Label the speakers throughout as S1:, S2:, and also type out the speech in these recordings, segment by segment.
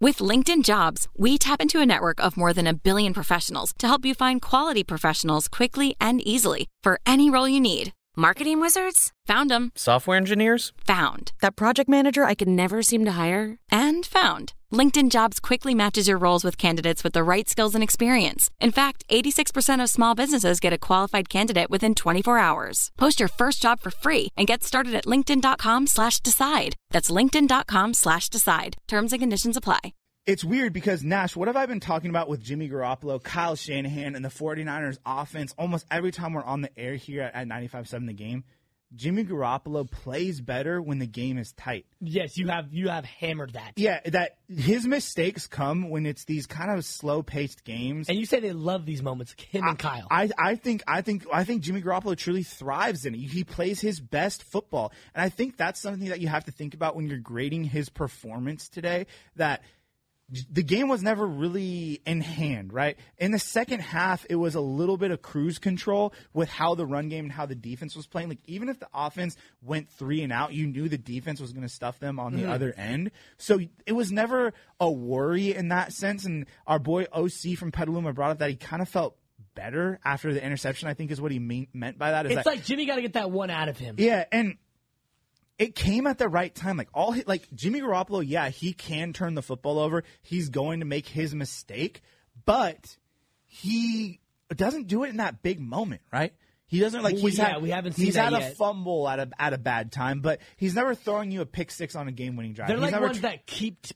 S1: With LinkedIn Jobs, we tap into a network of more than 1 billion professionals to help you find quality professionals quickly and easily for any role you need. Marketing wizards? Found them.
S2: Software engineers?
S1: Found. That project manager I could never seem to hire? And found. LinkedIn Jobs quickly matches your roles with candidates with the right skills and experience. In fact, 86% of small businesses get a qualified candidate within 24 hours. Post your first job for free and get started at linkedin.com/decide. That's linkedin.com/decide. Terms and conditions apply.
S3: It's weird because, Nash, what have I been talking about with Jimmy Garoppolo, Kyle Shanahan, and the 49ers offense almost every time we're on the air here at 95.7 The Game? Jimmy Garoppolo plays better when the game is tight.
S4: Yes, you have hammered that.
S3: Yeah, that his mistakes come when it's these kind of slow-paced games.
S4: And you say they love these moments, him and Kyle.
S3: I think Jimmy Garoppolo truly thrives in it. He plays his best football. And I think that's something that you have to think about when you're grading his performance today, that the game was never really in hand, right? In the second half, it was a little bit of cruise control with how the run game and how the defense was playing. Like, even if the offense went 3 and out, you knew the defense was going to stuff them on the other end. So it was never a worry in that sense. And our boy OC from Petaluma brought up that he kind of felt better after the interception, I think is what he meant by that.
S4: It's like Jimmy got to get that one out of him.
S3: Yeah, and it came at the right time. Like Jimmy Garoppolo, yeah, he can turn the football over. He's going to make his mistake, but he doesn't do it in that big moment, right? He doesn't
S4: we haven't seen
S3: he's
S4: that
S3: had
S4: yet.
S3: A fumble at a bad time, but he's never throwing you a pick six on a game-winning drive.
S4: They're
S3: He's
S4: like
S3: never
S4: ones that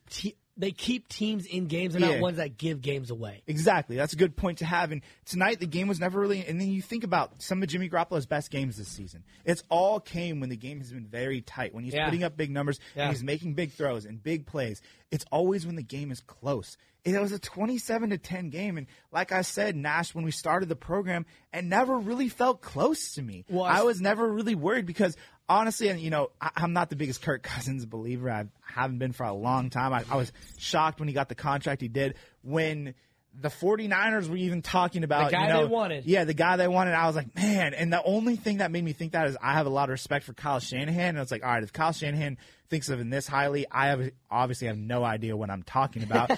S4: keep teams in games and not ones that give games away.
S3: Exactly. That's a good point to have. And tonight, the game was never really – and then you think about some of Jimmy Garoppolo's best games this season. It's all came when the game has been very tight, when he's putting up big numbers and he's making big throws and big plays. It's always when the game is close. It was a 27-10 game. And like I said, Nash, when we started the program, it never really felt close to me. Well, I was never really worried because – honestly, and I'm not the biggest Kirk Cousins believer. I haven't been for a long time. I was shocked when he got the contract he did. When the 49ers were even talking about
S4: the guy they wanted.
S3: Yeah, the guy they wanted. I was like, man. And the only thing that made me think that is I have a lot of respect for Kyle Shanahan. And it's like, all right, if Kyle Shanahan thinks of him this highly, I obviously have no idea what I'm talking about.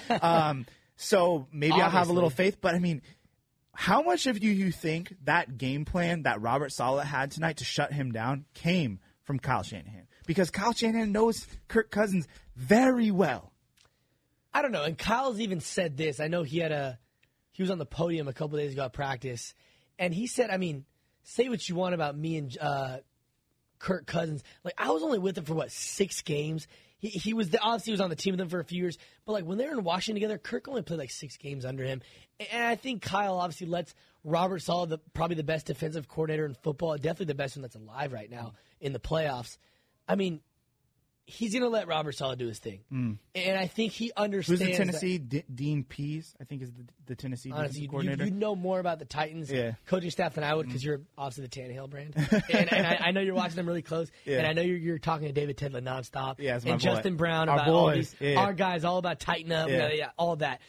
S3: So maybe I'll have a little faith. But I mean, how much of you think that game plan that Robert Saleh had tonight to shut him down came from Kyle Shanahan? Because Kyle Shanahan knows Kirk Cousins very well.
S4: I don't know. And Kyle's even said this. I know he was on the podium a couple days ago at practice, and he said, I mean, say what you want about me and Kirk Cousins. Like, I was only with him for 6 games. He was obviously was on the team with them for a few years, but like when they were in Washington together, Kirk only played 6 games under him, and I think Kyle obviously lets Robert Saleh, probably the best defensive coordinator in football, definitely the best one that's alive right now in the playoffs. I mean, he's going to let Robert Saleh do his thing, and I think he understands.
S3: Who's the Tennessee Dean Pease? I think is the Tennessee defensive coordinator.
S4: You know more about the Titans coaching staff than I would because you're obviously the Tannehill brand, and I know you're watching them really close, and I know you're talking to David Tedlin nonstop, and Justin Brown about all these our guys, all about tighten up, all of that.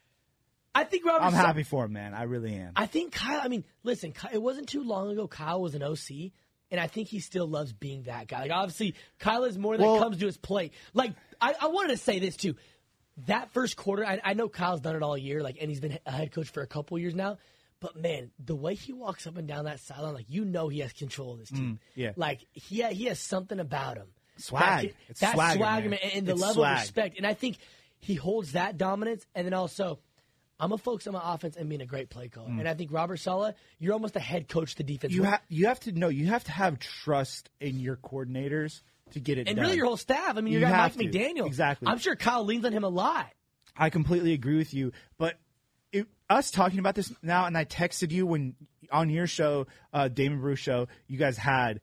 S4: I think
S3: I'm happy for him, man. I really am.
S4: I think Kyle. I mean, listen, it wasn't too long ago Kyle was an OC. And I think he still loves being that guy. Like, obviously, Kyle is more than comes to his plate. Like, I wanted to say this, too. That first quarter, I know Kyle's done it all year, and he's been a head coach for a couple years now. But, man, the way he walks up and down that sideline, he has control of this team. Like, he has something about him.
S3: Swag.
S4: It's swagger, man. And the level of respect. And I think he holds that dominance. And then also, I'm going to focus on my offense and being a great play caller. And I think Robert Saleh, you're almost a head coach to defense.
S3: You have to know, you have to have trust in your coordinators to get it done.
S4: And really your whole staff. I mean, you got Mike McDaniel.
S3: Exactly.
S4: I'm sure Kyle leans on him a lot.
S3: I completely agree with you. But us talking about this now, and I texted you when on your show, Damon Bruce show, you guys had,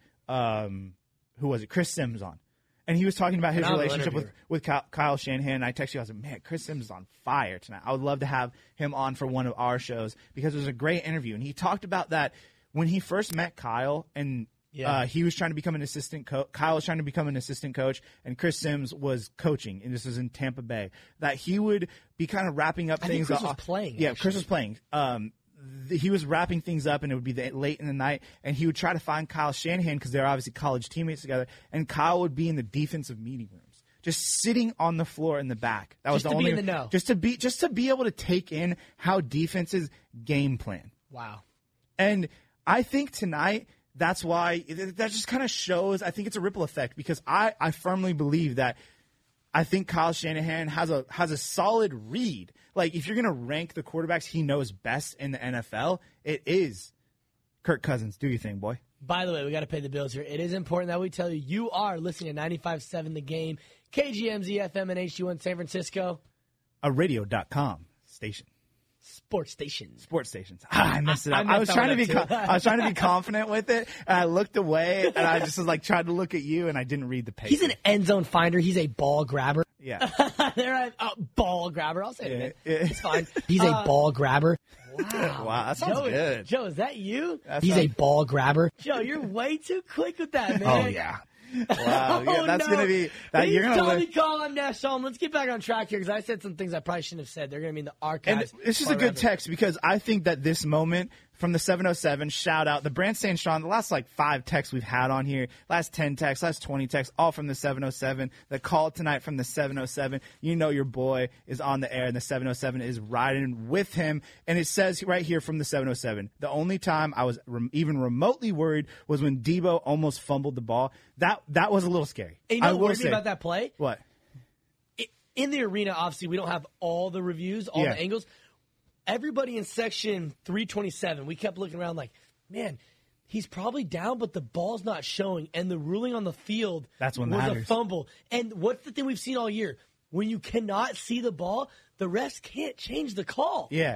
S3: who was it? Chris Sims on. And he was talking about his relationship with Kyle Shanahan. And I texted you, I was like, man, Chris Sims is on fire tonight. I would love to have him on for one of our shows because it was a great interview. And he talked about that when he first met Kyle and he was trying to become an assistant coach. Kyle was trying to become an assistant coach, and Chris Sims was coaching, and this was in Tampa Bay. That he would be kind of wrapping up things.
S4: Chris was playing.
S3: Yeah, Chris was playing. He was wrapping things up, and it would be late in the night, and he would try to find Kyle Shanahan because they're obviously college teammates together, and Kyle would be in the defensive meeting rooms just sitting on the floor in the back. That was
S4: Just
S3: the
S4: to be
S3: only
S4: in the know.
S3: just to be able to take in how defenses game plan.
S4: Wow.
S3: And I think tonight, that's why that just kind of shows. I think it's a ripple effect because I firmly believe that I think Kyle Shanahan has a solid read. Like if you're going to rank the quarterbacks he knows best in the NFL, it is Kirk Cousins. Do your thing, boy.
S4: By the way, we got to pay the bills here. It is important that we tell you you are listening to 95.7 The Game, KGMZ FM and HD1 San Francisco.
S3: A radio.com station.
S4: Sports stations.
S3: I messed it up. I was trying to be confident with it, and I looked away, and I just was like tried to look at you, and I didn't read the page.
S4: He's an end zone finder. He's a ball grabber.
S3: Yeah.
S4: Ball grabber. I'll say it.
S3: Yeah.
S4: It's fine. He's a ball grabber.
S3: Wow, that sounds good.
S4: Joe, is that you? He's a ball grabber. Joe, you're way too quick with that, man.
S3: Oh yeah. Wow, yeah, that's gonna be that. You're gonna
S4: Tommy Call. I'm Nash Solomon. Let's get back on track here because I said some things I probably shouldn't have said. They're gonna be in the archives.
S3: And this is a good text because I think that this moment from the 707, shout out the Brand St. Sean, the last like 5 texts we've had on here, last 10 texts, last 20 texts, all from the 707. The call tonight from the 707. You know your boy is on the air and the 707 is riding with him. And it says right here from the 707, the only time I was even remotely worried was when Debo almost fumbled the ball. That was a little scary.
S4: And you know what worried me about that play?
S3: What?
S4: In the arena, obviously, we don't have all the reviews, all the angles. Everybody in section 327, we kept looking around like, man, he's probably down, but the ball's not showing. And the ruling on the field
S3: was
S4: a fumble. And what's the thing we've seen all year? When you cannot see the ball, the refs can't change the call.
S3: Yeah.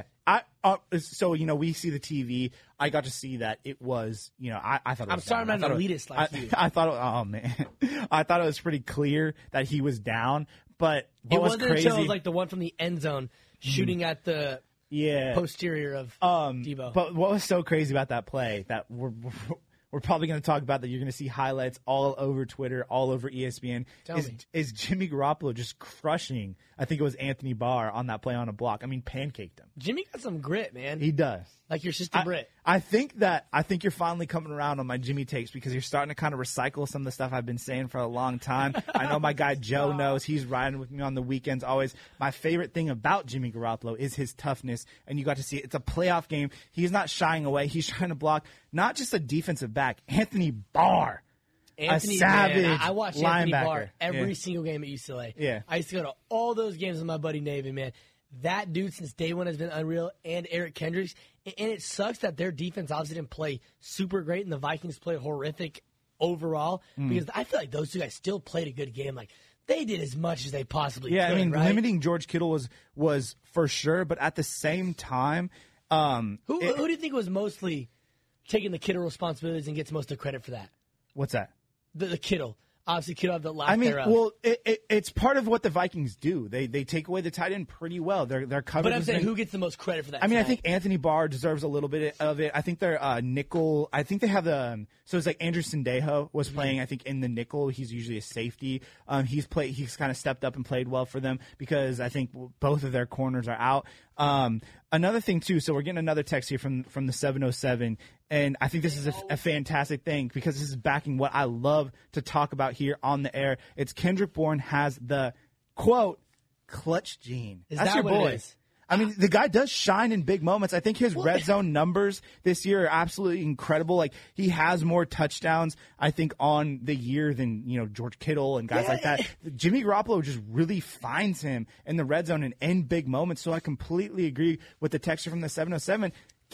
S3: So, we see the TV. I got to see that it was, I thought it was
S4: I'm sorry, I'm not an elitist like you.
S3: I thought, oh, man. I thought it was pretty clear that he was down. But what was crazy,
S4: until it was like the one from the end zone shooting at the posterior of Debo.
S3: But what was so crazy about that play that we're probably going to talk about that you're going to see highlights all over Twitter, all over ESPN, is Jimmy Garoppolo just crushing, I think it was Anthony Barr on that play on a block. I mean, pancaked him.
S4: Jimmy got some grit, man.
S3: He does.
S4: Like your sister Britt.
S3: I think you're finally coming around on my Jimmy takes because you're starting to kind of recycle some of the stuff I've been saying for a long time. I know my guy Joe knows. He's riding with me on the weekends always. My favorite thing about Jimmy Garoppolo is his toughness, and you got to see it. It's a playoff game. He's not shying away. He's trying to block not just a defensive back, Anthony Barr. A savage
S4: man, I watched Anthony
S3: linebacker.
S4: Barr every single game at UCLA.
S3: Yeah.
S4: I used to go to all those games with my buddy Navy, man. That dude since day one has been unreal, and Eric Kendricks. And it sucks that their defense obviously didn't play super great, and the Vikings played horrific overall because I feel like those two guys still played a good game. Like, they did as much as they possibly could.
S3: Yeah, I mean,
S4: right?
S3: limiting George Kittle was for sure, but at the same time,
S4: who do you think was mostly taking the Kittle responsibilities and gets most of the credit for that?
S3: What's that?
S4: The Kittle. Obviously, Kittle have the lack
S3: I mean,
S4: thereof.
S3: well, it's part of what the Vikings do. They take away the tight end pretty well. Their coverage.
S4: But I'm saying, who gets the most credit for that?
S3: I mean, I think Anthony Barr deserves a little bit of it. I think their nickel. I think they have so it's like Andrew Sandejo was playing. I think in the nickel, he's usually a safety. He's kind of stepped up and played well for them because I think both of their corners are out. Another thing too. So we're getting another text here from the 707. And I think this is a fantastic thing because this is backing what I love to talk about here on the air. It's Kendrick Bourne has the, quote, clutch gene.
S4: That's your boy.
S3: It is? I mean, the guy does shine in big moments. I think his red zone numbers this year are absolutely incredible. Like, he has more touchdowns, I think, on the year than, George Kittle and guys like that. Jimmy Garoppolo just really finds him in the red zone and in big moments. So I completely agree with the texture from the 707.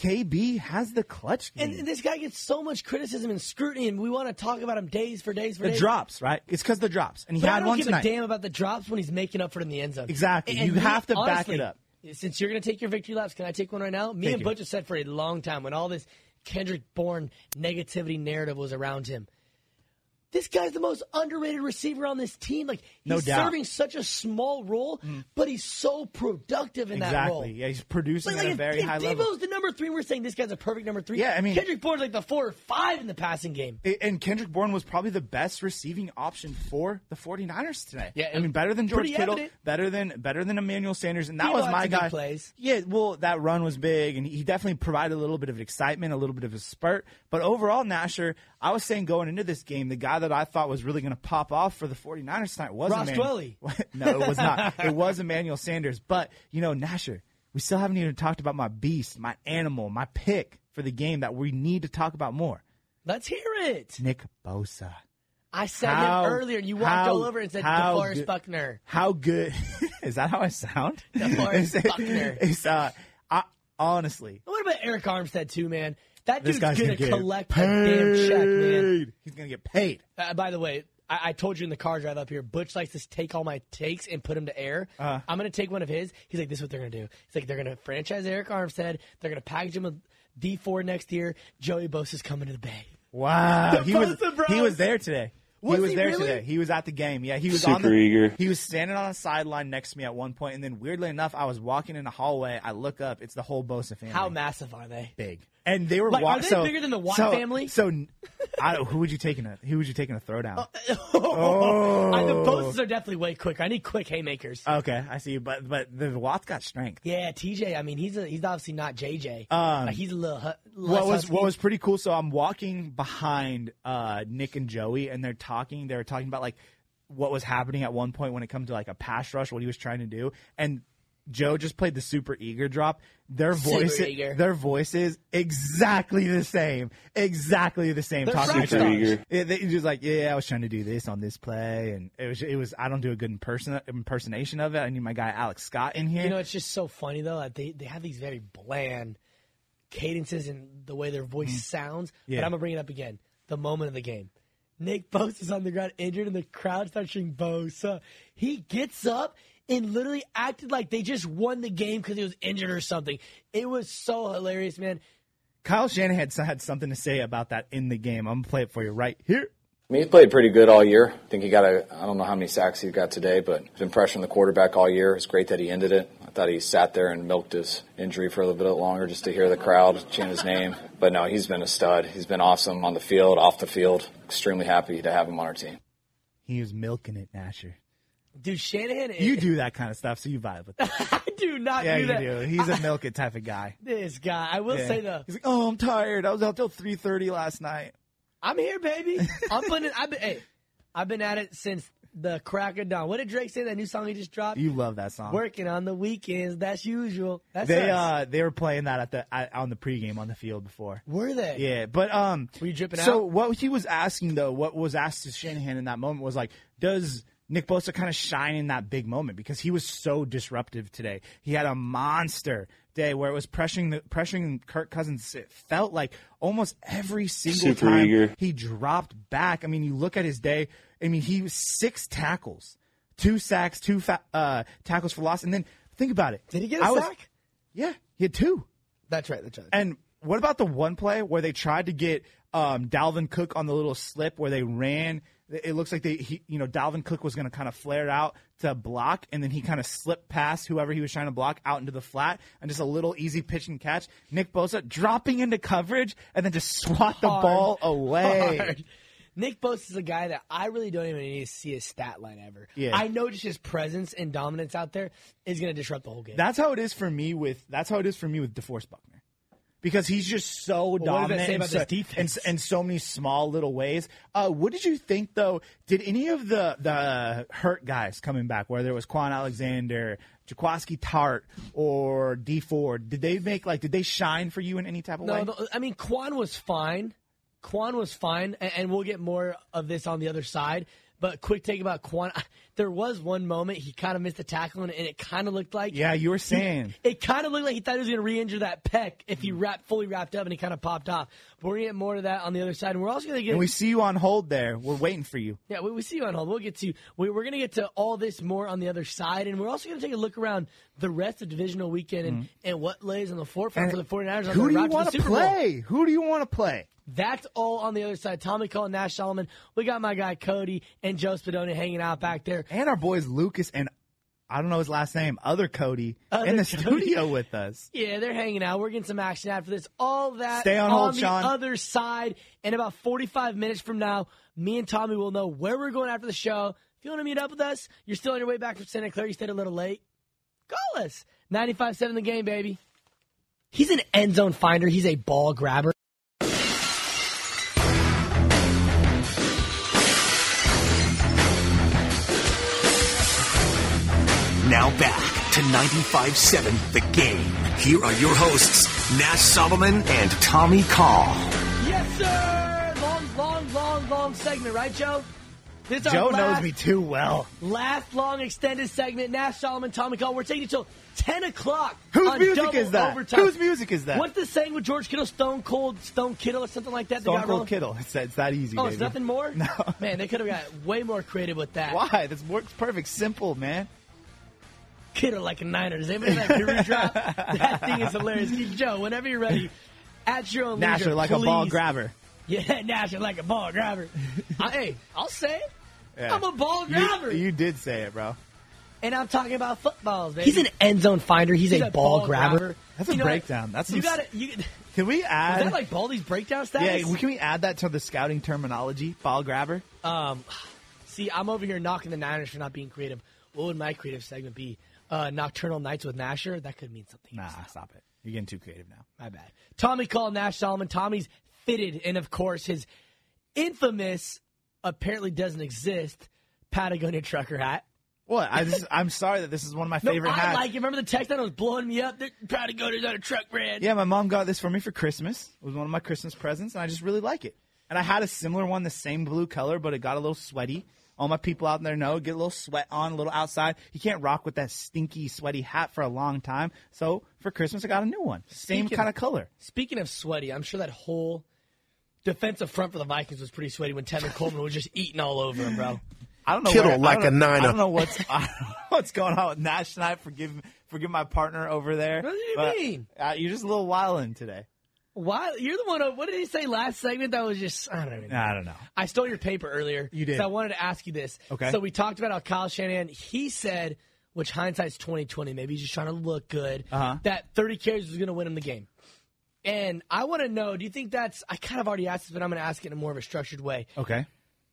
S3: KB has the clutch game.
S4: And this guy gets so much criticism and scrutiny, and we want to talk about him days for days.
S3: The drops, right? It's because the drops. And he had one tonight.
S4: I don't give a damn about the drops when he's making up for it in the end zone.
S3: Exactly. You have to back it up.
S4: Since you're going to take your victory laps, can I take one right now? Me and Butch have said for a long time when all this Kendrick Bourne negativity narrative was around him, this guy's the most underrated receiver on this team. Like, he's serving such a small role, but he's so productive in that role.
S3: Exactly. Yeah, he's producing at a very high level.
S4: Debo's the number 3, we're saying this guy's a perfect number 3.
S3: Yeah, I mean,
S4: Kendrick Bourne's like the 4 or 5 in the passing game.
S3: And Kendrick Bourne was probably the best receiving option for the 49ers today.
S4: Yeah,
S3: I mean, better than George Kittle,
S4: evident.
S3: better than Emmanuel Sanders, and that was my guy.
S4: Plays.
S3: Yeah, well, that run was big, and he definitely provided a little bit of excitement, a little bit of a spurt. But overall, Nasher, I was saying going into this game, the guy that that I thought was really going to pop off for the 49ers tonight was
S4: Ross Dwelly.
S3: No, it was not. It was Emmanuel Sanders. But, Nasher, we still haven't even talked about my beast, my animal, my pick for the game that we need to talk about more.
S4: Let's hear it.
S3: Nick Bosa.
S4: I said him earlier, and you walked all over and said DeForest Buckner.
S3: How good is that? How I sound?
S4: DeForest Buckner.
S3: Honestly.
S4: What about Eric Armstead too, man? That dude's
S3: gonna
S4: collect
S3: paid.
S4: a damn check, man.
S3: He's gonna get paid.
S4: By the way, I told you in the car drive up here, Butch likes to take all my takes and put them to air. I'm going to take one of his. He's like, this is what they're going to do. He's like, they're going to franchise Eric Armstead. They're going to package him with D4 next year. Joey Bosa's coming to the Bay.
S3: Wow. He was there today.
S4: Was
S3: he was
S4: he
S3: there
S4: really?
S3: today. He was at the game. Yeah, he was
S2: super eager.
S3: He was standing on a sideline next to me at one point, and then weirdly enough, I was walking in the hallway. I look up. It's the whole Bosa family.
S4: How massive are they?
S3: Big. And they were
S4: are they bigger than the Watt family?
S3: So, who would you taking a throwdown?
S4: The Bosas are definitely way quicker. I need quick haymakers.
S3: Okay, I see. But the Watt's got strength.
S4: Yeah, TJ. I mean, he's obviously not JJ. He's a little.
S3: What was pretty cool? So I'm walking behind Nick and Joey, and they're talking. They were talking about like what was happening at one point when it comes to like a pass rush, what he was trying to do, and Joe just played the super eager drop. Their voices exactly the same. Exactly the same.
S4: They're
S3: Talking
S2: super eager.
S3: They just like, yeah, I was trying to do this on this play, and it was. I don't do a good impersonation of it. I need my guy Alex Scott in here.
S4: It's just so funny though that they have these very bland cadences and the way their voice sounds.
S3: Yeah.
S4: But I'm gonna bring it up again. The moment of the game. Nick Bosa's on the ground injured, and the crowd starts cheering Bosa. He gets up and literally acted like they just won the game because he was injured or something. It was so hilarious, man.
S3: Kyle Shanahan had something to say about that in the game. I'm going to play it for you right here.
S5: I mean, he's played pretty good all year. I think he got I don't know how many sacks he got today, but he's been pressuring the quarterback all year. It's great that he ended it. I thought he sat there and milked his injury for a little bit longer just to hear the crowd chant his name. But no, he's been a stud. He's been awesome on the field, off the field. Extremely happy to have him on our team.
S3: He was milking it, Nasher.
S4: Dude, Shanahan.
S3: You do that kind of stuff, so you vibe with that.
S4: I do not do that.
S3: Yeah, you do. He's a milk it type of guy.
S4: This guy. I will say though.
S3: He's like, oh, I'm tired. I was out till 3:30 last night.
S4: I'm here, baby. I've been at it since the crack of dawn. What did Drake say? That new song he just dropped.
S3: You love that song.
S4: Working on the weekends. That's usual. That's
S3: they were playing that on the pregame on the field before.
S4: Were they?
S3: Yeah, but
S4: were you dripping out?
S3: So what he was asking though, what was asked to Shanahan in that moment was like, does Nick Bosa kind of shine in that big moment because he was so disruptive today. He had a monster day where it was pressuring Kirk Cousins. It felt like almost every single time he dropped back. I mean, you look at his day. I mean, he was 6 tackles, 2 sacks, 2 tackles for loss. And then think about it.
S4: Did he get a sack?
S3: Yeah, he had 2.
S4: That's right.
S3: And what about the one play where they tried to get Dalvin Cook on the little slip where they ran? It looks like Dalvin Cook was going to kind of flare out to block, and then he kind of slipped past whoever he was trying to block out into the flat, and just a little easy pitch and catch. Nick Bosa dropping into coverage and then just swat the ball away.
S4: Hard. Nick Bosa is a guy that I really don't even need to see his stat line ever.
S3: Yeah.
S4: I know just his presence and dominance out there is going to disrupt the whole game.
S3: That's how it is for me with DeForest Buckner. Because he's just so dominant in so many small little ways. What did you think, though? Did any of the hurt guys coming back, whether it was Quan Alexander, Jaquiski Tart, or D Ford, did they shine for you in any type of way?
S4: No, I mean, Quan was fine. And we'll get more of this on the other side. But quick take about Quan. There was one moment he kind of missed the tackle, and it kind of looked like...
S3: Yeah, you were saying.
S4: It kind of looked like he thought he was going to re-injure that pec if he fully wrapped up and he kind of popped off. But we're going to get more of that on the other side. And we're also going to get...
S3: And we see you on hold there. We're waiting for you.
S4: Yeah, we see you on hold. We'll get to... We're going to get to all this more on the other side. And we're also going to take a look around the rest of divisional weekend and what lays on the forefront for the 49ers.
S3: Who do you want to play? Who do you want to play?
S4: That's all on the other side. Tommy Cole and Nash Solomon. We got my guy Cody and Joe Spadoni hanging out back there.
S3: And our boys Lucas and, I don't know his last name, Cody in the studio with us.
S4: Yeah, they're hanging out. We're getting some action after this. All that
S3: Stay on hold, Sean.
S4: The other side. In about 45 minutes from now, me and Tommy will know where we're going after the show. If you want to meet up with us, you're still on your way back from Santa Clara, you stayed a little late, call us. 95.7 The Game, baby. He's an end zone finder. He's a ball grabber.
S2: 95.7 The Game. Here are your hosts, Nash Solomon and Tommy Call.
S4: Yes, sir! Long segment, right, Joe? This is
S3: Joe
S4: our
S3: knows me too well.
S4: Last long extended segment. Nash Solomon, Tommy Call. We're taking you till 10 o'clock.
S3: Whose music is that?
S4: Overtime.
S3: Whose music is that?
S4: What's the saying with George Kittle? Stone Kittle or something like that?
S3: Stone Cold Kittle. It's that easy,
S4: Oh,
S3: baby.
S4: it's nothing more?
S3: No.
S4: Man, they could have got way more creative with that.
S3: Why? This works perfect. Simple, man.
S4: Kittle like a Niner. Does anybody have that guru drop? That thing is hilarious. Joe, whenever you're ready, at your own leisure,
S3: Nasher like a ball grabber.
S4: Yeah, Nasher like a ball grabber. Hey, I'll say it.
S3: Yeah.
S4: I'm a ball grabber.
S3: You did say it, bro.
S4: And I'm talking about footballs, baby. He's an end zone finder. He's a ball grabber.
S3: That's a breakdown. That's
S4: you got it.
S3: Can we add?
S4: Is that like Baldy's breakdown status?
S3: Yeah, can we add that to the scouting terminology? Ball grabber.
S4: See, I'm over here knocking the Niners for not being creative. What would my creative segment be? Nocturnal Nights with Nasher? That could mean something.
S3: Nah, stop it. You're getting too creative now.
S4: My bad. Tommy Call, Nash Solomon. Tommy's fitted, and of course, his infamous, apparently doesn't exist, Patagonia trucker hat.
S3: What? I'm sorry that this is one of my favorite hats.
S4: I like it. Remember the text that was blowing me up? Patagonia's on a truck brand.
S3: Yeah, my mom got this for me for Christmas. It was one of my Christmas presents, and I just really like it. And I had a similar one, the same blue color, but it got a little sweaty. All my people out there know, get a little sweat on, a little outside. You can't rock with that stinky, sweaty hat for a long time. So for Christmas, I got a new one. Same kind of color.
S4: Speaking of sweaty, I'm sure that whole defensive front for the Vikings was pretty sweaty when Tevin Coleman was just eating all over him, bro.
S3: I don't know.
S2: Kittle like a Niner.
S3: I don't know what's going on with Nash tonight. Forgive my partner over there.
S4: What do you mean?
S3: You're just a little wildin' today.
S4: Why? You're the one. What did he say last segment? That was just I don't know. I stole your paper earlier.
S3: You did.
S4: So I wanted to ask you this.
S3: Okay.
S4: So we talked about how Kyle Shanahan. He said, which hindsight's 20/20. Maybe he's just trying to look good. That 30 carries was going to win him the game. And I want to know. Do you think that's? I kind of already asked this, but I'm going to ask it in a more of a structured way.
S3: Okay.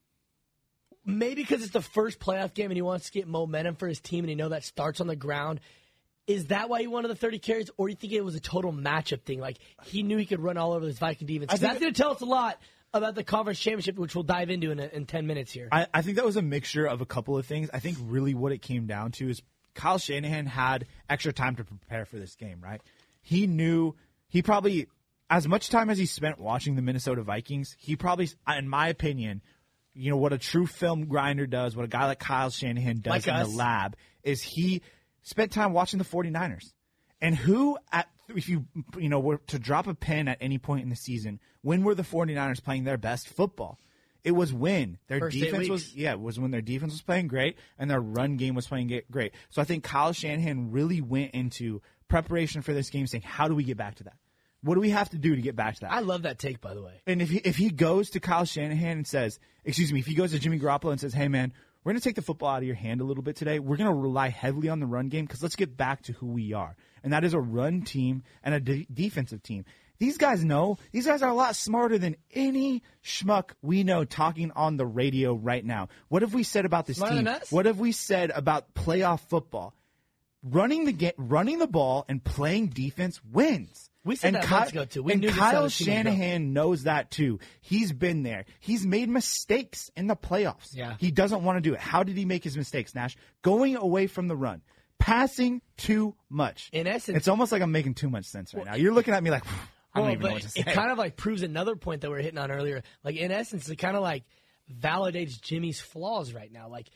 S4: Maybe because it's the first playoff game and he wants to get momentum for his team, and he know that starts on the ground. Is that why he wanted the 30 carries, or do you think it was a total matchup thing? Like, he knew he could run all over this Viking defense? That's going to tell us a lot about the conference championship, which we'll dive into in 10 minutes here.
S3: I think that was a mixture of a couple of things. I think really what it came down to is Kyle Shanahan had extra time to prepare for this game, right? He knew he probably, as much time as he spent watching the Minnesota Vikings, he probably, in my opinion, you know, what a true film grinder does, what a guy like Kyle Shanahan does in the lab, is he spent time watching the 49ers. And if you were to drop a pin at any point in the season, when were the 49ers playing their best football? It was when their defense was when their defense was playing great and their run game was playing great. So I think Kyle Shanahan really went into preparation for this game saying, how do we get back to that? What do we have to do to get back to that?
S4: I love that take, by the way.
S3: And if he goes to Kyle Shanahan and says, if he goes to Jimmy Garoppolo and says, hey, man, we're going to take the football out of your hand a little bit today. We're going to rely heavily on the run game because let's get back to who we are. And that is a run team and a defensive team. These guys are a lot smarter than any schmuck we know talking on the radio right now. What have we said about this team? What have we said about playoff football? Running the ball and playing defense wins.
S4: We said that months ago, too.
S3: And Kyle Shanahan knows that, too. He's been there. He's made mistakes in the playoffs.
S4: Yeah.
S3: He doesn't want to do it. How did he make his mistakes, Nash? Going away from the run. Passing too much.
S4: In essence.
S3: It's almost like I'm making too much sense right now. You're looking at me like, I don't even know what to say.
S4: It kind of like proves another point that we were hitting on earlier. Like, in essence, it kind of like validates Jimmy's flaws right now. Like,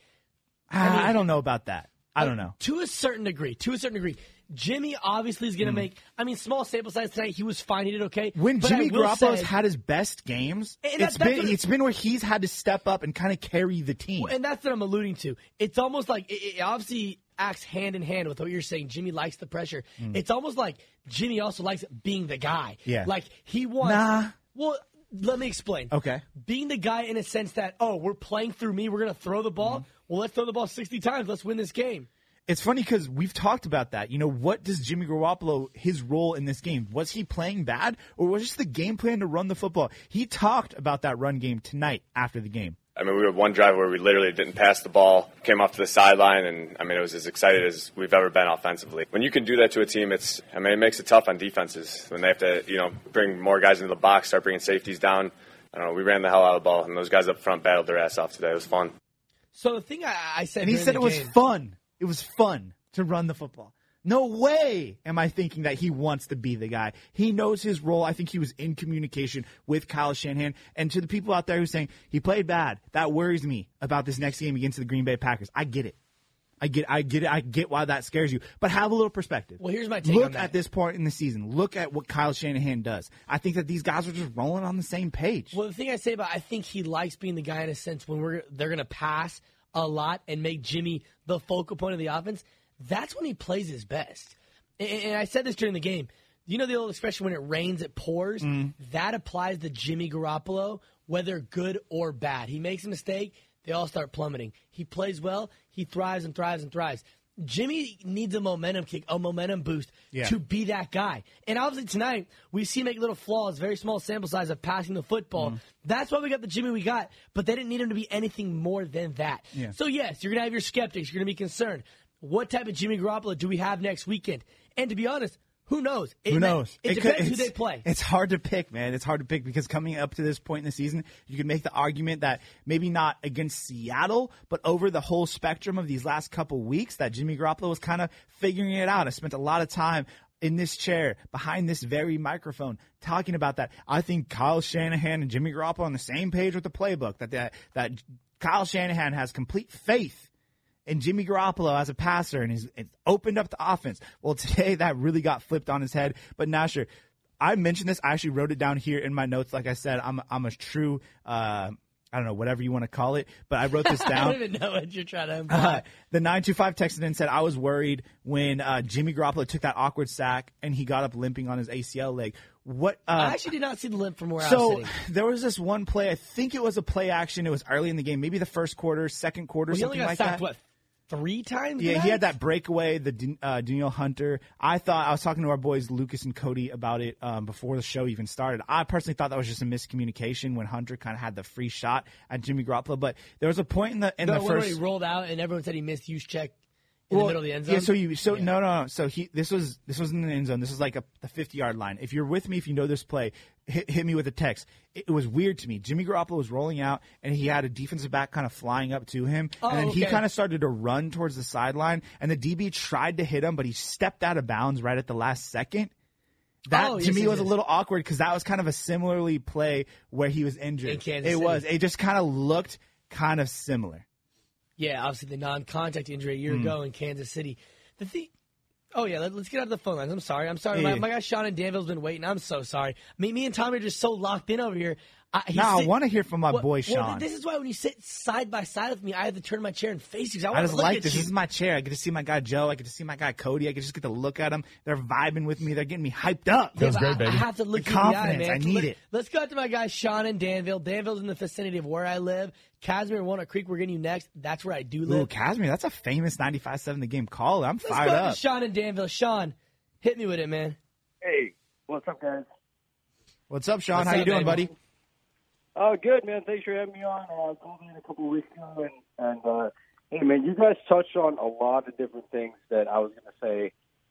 S3: I don't know about that. I don't know.
S4: To a certain degree. Jimmy obviously is going to make, small sample size tonight. He was fine. He did okay.
S3: When Jimmy Garoppolo's had his best games, it's been where he's had to step up and kind of carry the team.
S4: And that's what I'm alluding to. It's almost like it obviously acts hand in hand with what you're saying. Jimmy likes the pressure. It's almost like Jimmy also likes being the guy.
S3: Yeah.
S4: Like he wants.
S3: Nah.
S4: Well, let me explain.
S3: Okay.
S4: Being the guy in a sense that, we're playing through me. We're going to throw the ball. Well, let's throw the ball 60 times. Let's win this game.
S3: It's funny because we've talked about that. You know, what does Jimmy Garoppolo, his role in this game? Was he playing bad, or was just the game plan to run the football? He talked about that run game tonight after the game.
S6: We had one drive where we literally didn't pass the ball, came off to the sideline, and it was as excited as we've ever been offensively. When you can do that to a team, it makes it tough on defenses when they have to, bring more guys into the box, start bringing safeties down. I don't know. We ran the hell out of the ball, and those guys up front battled their ass off today. It was fun.
S4: So the thing I said,
S3: and he said it was fun. It was fun to run the football. No way am I thinking that he wants to be the guy. He knows his role. I think he was in communication with Kyle Shanahan. And to the people out there who are saying he played bad, that worries me about this next game against the Green Bay Packers. I get it. I get it. I get why that scares you. But have a little perspective.
S4: Well, here's my take on that.
S3: Look at this point in the season. Look at what Kyle Shanahan does. I think that these guys are just rolling on the same page.
S4: Well, the thing I say about I think he likes being the guy in a sense when they're going to pass a lot and make Jimmy the focal point of the offense. That's when he plays his best. And I said this during the game. You know the old expression, when it rains, it pours? That applies to Jimmy Garoppolo, whether good or bad. He makes a mistake, they all start plummeting. He plays well, he thrives and thrives and thrives. Jimmy needs a momentum kick, a momentum boost to be that guy. And obviously tonight, we see him make little flaws, very small sample size of passing the football. That's why we got the Jimmy we got, but they didn't need him to be anything more than that.
S3: Yeah.
S4: So yes, you're going to have your skeptics, you're going to be concerned. What type of Jimmy Garoppolo do we have next weekend? And to be honest, who knows?
S3: Who knows?
S4: It depends who they play.
S3: It's hard to pick, man. It's hard to pick because coming up to this point in the season, you can make the argument that maybe not against Seattle, but over the whole spectrum of these last couple weeks that Jimmy Garoppolo was kind of figuring it out. I spent a lot of time in this chair, behind this very microphone, talking about that. I think Kyle Shanahan and Jimmy Garoppolo are on the same page with the playbook, that Kyle Shanahan has complete faith and Jimmy Garoppolo as a passer, and he's opened up the offense. Well, today that really got flipped on his head. But Nasher, I mentioned this. I actually wrote it down here in my notes. Like I said, I'm a true, I don't know, whatever you want to call it. But I wrote this down.
S4: I don't even know what you're trying to imply.
S3: The 925 texted in and said, I was worried when Jimmy Garoppolo took that awkward sack and he got up limping on his ACL leg. What?
S4: I actually did not see the limp from where I was sitting.
S3: So there was this one play. I think it was a play action. It was early in the game, maybe the first quarter, second quarter, something like that.
S4: He only got sacked, what, 3 times?
S3: Yeah, he had that breakaway, the Danielle Hunter. I was talking to our boys Lucas and Cody about it before the show even started. I personally thought that was just a miscommunication when Hunter kind of had the free shot at Jimmy Garoppolo. But there was a point in the first.
S4: When he rolled out and everyone said he missed Juszczyk in the middle of the end zone.
S3: Yeah, no. So this was in the end zone. This is like the 50-yard line. If you're with me, if you know this play, hit me with a text. It was weird to me. Jimmy Garoppolo was rolling out, and he had a defensive back kind of flying up to him. And then he kind of started to run towards the sideline, and the DB tried to hit him, but he stepped out of bounds right at the last second. That, to me, was a little awkward because that was kind of a similarly play where he was injured.
S4: In Kansas City.
S3: It just kind of looked kind of similar.
S4: Yeah, obviously the non-contact injury a year ago in Kansas City. Let's get out of the phone lines. I'm sorry.
S3: Yeah.
S4: My guy Sean and Danville's been waiting. I'm so sorry. Me and Tommy are just so locked in over here.
S3: I want to hear from my boy Sean.
S4: Well, this is why when you sit side by side with me, I have to turn my chair and face you.
S3: I just like this. This is my chair. I get to see my guy Joe. I get to see my guy Cody. I just get to look at them. They're vibing with me. They're getting me hyped up.
S7: Feels great, baby.
S4: I have to look
S3: the
S4: you in
S3: confidence.
S4: the eye, man.
S3: I need it.
S4: Let's go out to my guy Sean and Danville. Danville's in the vicinity of where I live. Casimir and Walnut Creek, we're getting you next. That's where I do live.
S3: Ooh, Casimir, that's a famous 95.7 The Game caller. I'm fired
S4: Let's go
S3: up.
S4: to Sean and Danville. Sean, hit me with it, man.
S8: Hey, what's up, guys?
S3: What's up, Sean?
S4: What's
S3: How
S4: up,
S3: you doing,
S4: baby?
S3: buddy?
S8: Good, man. Thanks for having me on. I called in a couple of weeks ago, and hey, man, you guys touched on a lot of different things that I was going to say.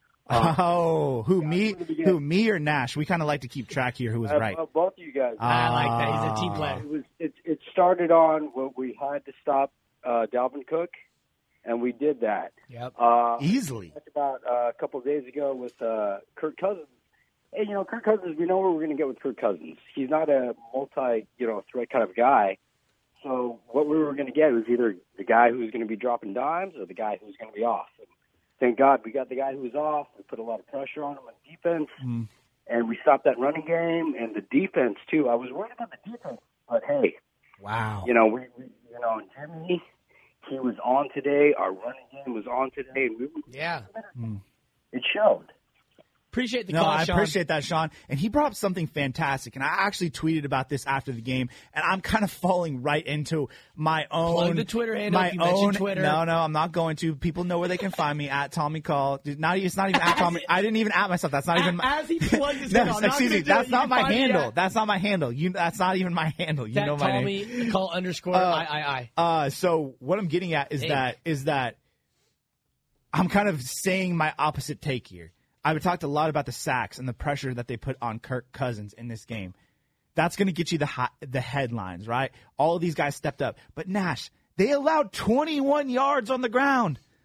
S3: Who, me or Nash? We kind of like to keep track here who was right.
S8: Both of you guys.
S4: I like that. He's a team player.
S8: It started on what we had to stop Dalvin Cook, and we did that.
S4: Yep.
S3: Easily.
S8: Talked about a couple of days ago with Kirk Cousins. Hey, Kirk Cousins, we know what we're going to get with Kirk Cousins. He's not a threat kind of guy. So what we were going to get was either the guy who's going to be dropping dimes or the guy who's going to be off. And thank God we got the guy who was off. We put a lot of pressure on him on defense, and we stopped that running game and the defense too. I was worried about the defense, but hey,
S3: wow,
S8: Jimmy, he was on today. Our running game was on today. And it showed.
S4: Appreciate the call,
S3: I
S4: Sean.
S3: appreciate that, Sean. And he brought up something fantastic. And I actually tweeted about this after the game. And I'm kind of falling right into my own.
S4: Plug the Twitter handle.
S3: My
S4: if you
S3: own.
S4: mentioned Twitter.
S3: No, I'm not going to. People know where they can find me at Tommy Call. It's not even at Tommy. I didn't even at myself. That's not even.
S4: As he plugged his
S3: no,
S4: handle.
S3: excuse me. That's not my handle. That's not my handle. That's not even my handle. You know my name.
S4: Tommy Call _I.
S3: So what I'm getting at is that I'm kind of saying my opposite take here. I've talked a lot about the sacks and the pressure that they put on Kirk Cousins in this game. That's going to get you the headlines, right? All of these guys stepped up. But Nash, they allowed 21 yards on the ground.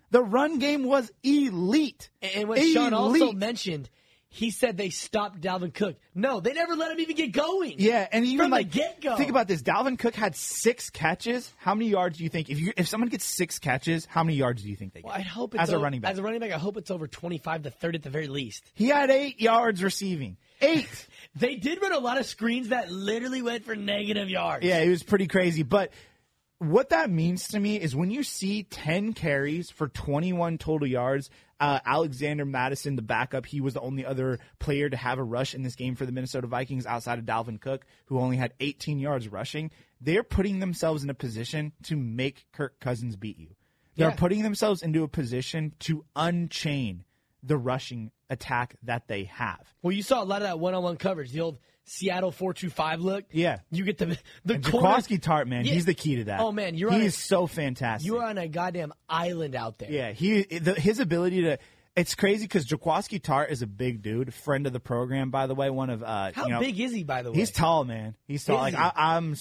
S3: The run game was elite.
S4: And what Sean also mentioned, he said they stopped Dalvin Cook. No, they never let him even get going.
S3: Yeah, and even
S4: from
S3: like
S4: the get-go.
S3: Think about this. Dalvin Cook had 6 catches. How many yards do you think if someone gets 6 catches, how many yards do you think they get?
S4: Well, I hope it's
S3: as a running back.
S4: As a running back, I hope it's over 25 to 30 at the very least.
S3: He had 8 yards receiving. 8.
S4: They did run a lot of screens that literally went for negative yards.
S3: Yeah, it was pretty crazy. But what that means to me is when you see 10 carries for 21 total yards, Alexander Madison, the backup, he was the only other player to have a rush in this game for the Minnesota Vikings outside of Dalvin Cook, who only had 18 yards rushing. They're putting themselves in a position to make Kirk Cousins beat you. They're putting themselves into a position to unchain the rushing attack that they have.
S4: Well, you saw a lot of that one-on-one coverage, the old Seattle 4-2-5 look.
S3: Yeah.
S4: You get the
S3: Jaquiski Tartt, man, he's the key to that.
S4: Oh, man.
S3: He's so fantastic.
S4: You're on a goddamn island out there.
S3: Yeah, his ability to – it's crazy because Jaquiski Tartt is a big dude, friend of the program, by the way. One of
S4: How big is he, by the way?
S3: He's tall, man. He's tall.
S4: Is
S3: Like
S4: he?
S3: I'm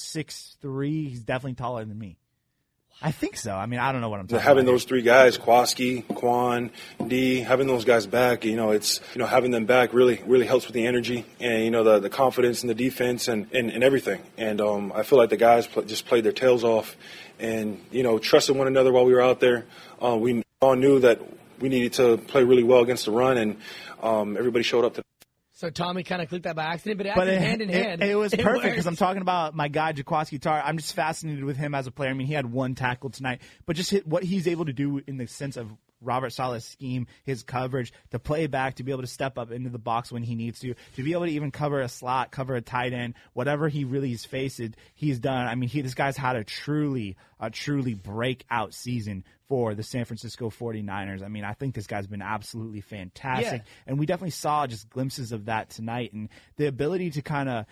S3: 6'3". He's definitely taller than me. I think so. I mean, I don't know what I'm talking
S7: having
S3: about.
S7: those 3 guys, Kwaski, Quan, D, having those guys back, it's having them back really helps with the energy and the confidence in the defense and everything. And I feel like the guys just played their tails off and trusted one another while we were out there. We all knew that we needed to play really well against the run, and everybody showed up to.
S4: So Tommy kind of clicked that by accident, but it happened hand in hand.
S3: It was perfect because
S4: worked.
S3: I'm talking about my guy, Jaquiski Tartt. I'm just fascinated with him as a player. I mean, he had 1 tackle tonight, but just what he's able to do in the sense of Robert Saleh's scheme, his coverage, to play back, to be able to step up into the box when he needs to be able to even cover a slot, cover a tight end, whatever he really is faced, he's done. I mean, this guy's had a truly breakout season for the San Francisco 49ers. I mean, I think this guy's been absolutely fantastic.
S4: Yeah.
S3: And we definitely saw just glimpses of that tonight. And the ability to kind of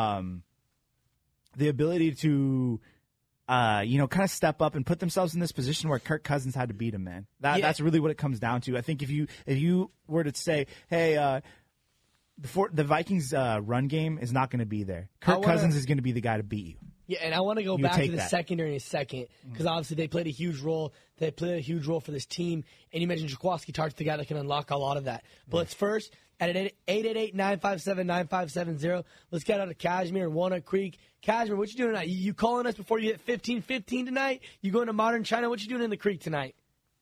S3: kind of step up and put themselves in this position where Kirk Cousins had to beat him, man. That's really what it comes down to. I think if you were to say, hey, the Vikings run game is not going to be there. Kirk Cousins is going to be the guy to beat you.
S4: Yeah, and I want to go back to the secondary in a second because obviously they played a huge role. They played a huge role for this team. And you mentioned Jaquiski Tartt's the guy that can unlock a lot of that. But let's first, at 888-957-9570, let's get out of Cashmere and Walnut Creek. Cashmere, what you doing tonight? You calling us before you hit 15-15 tonight? You going to Modern China? What you doing in the creek tonight?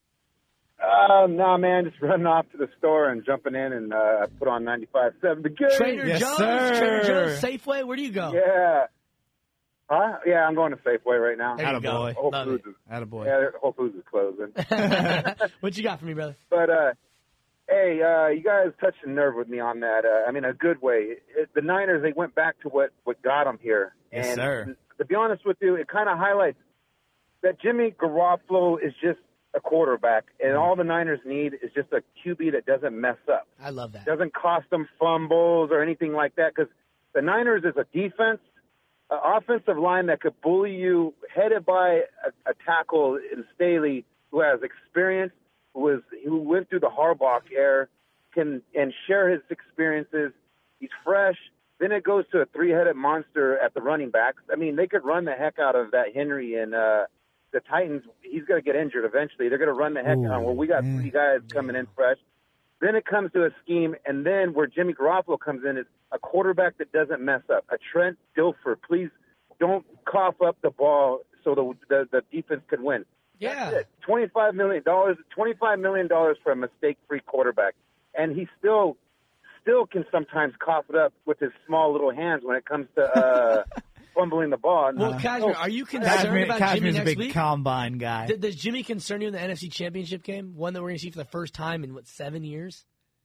S9: No, man, just running off to the store and jumping in and put on 95.7. The good.
S4: Trader Joe's? Trader Joe's, Safeway? Where do you go?
S9: Yeah. Huh? Yeah, I'm going to Safeway right now.
S4: There you go.
S9: Whole Foods is closing.
S4: What you got for me, brother?
S9: But, hey, you guys touched a nerve with me on that. I mean, a good way. The Niners, they went back to what got them here.
S3: Yes,
S9: and
S3: sir.
S9: To be honest with you, it kind of highlights that Jimmy Garoppolo is just a quarterback, and all the Niners need is just a QB that doesn't mess up.
S4: I love that.
S9: Doesn't cost them fumbles or anything like that, because the Niners is a defense, an offensive line that could bully you, headed by a tackle in Staley who has experience, who went through the Harbaugh era, and share his experiences. He's fresh. Then it goes to a 3-headed monster at the running backs. I mean, they could run the heck out of that Henry, and the Titans, he's going to get injured eventually. They're going to run the heck out of him. Well, we got 3 guys coming in fresh. Then it comes to a scheme, and then where Jimmy Garoppolo comes in is a quarterback that doesn't mess up. A Trent Dilfer, please don't cough up the ball so the defense can win.
S4: Yeah.
S9: That's it. $25 million for a mistake-free quarterback. And he still can sometimes cough it up with his small little hands when it comes to fumbling the ball.
S4: Well, Cashmere, are you concerned about Jimmy
S3: Cashmere's
S4: next
S3: a big
S4: week?
S3: combine guy.
S4: Does Jimmy concern you in the NFC Championship game? One that we're going to see for the first time in, 7 years?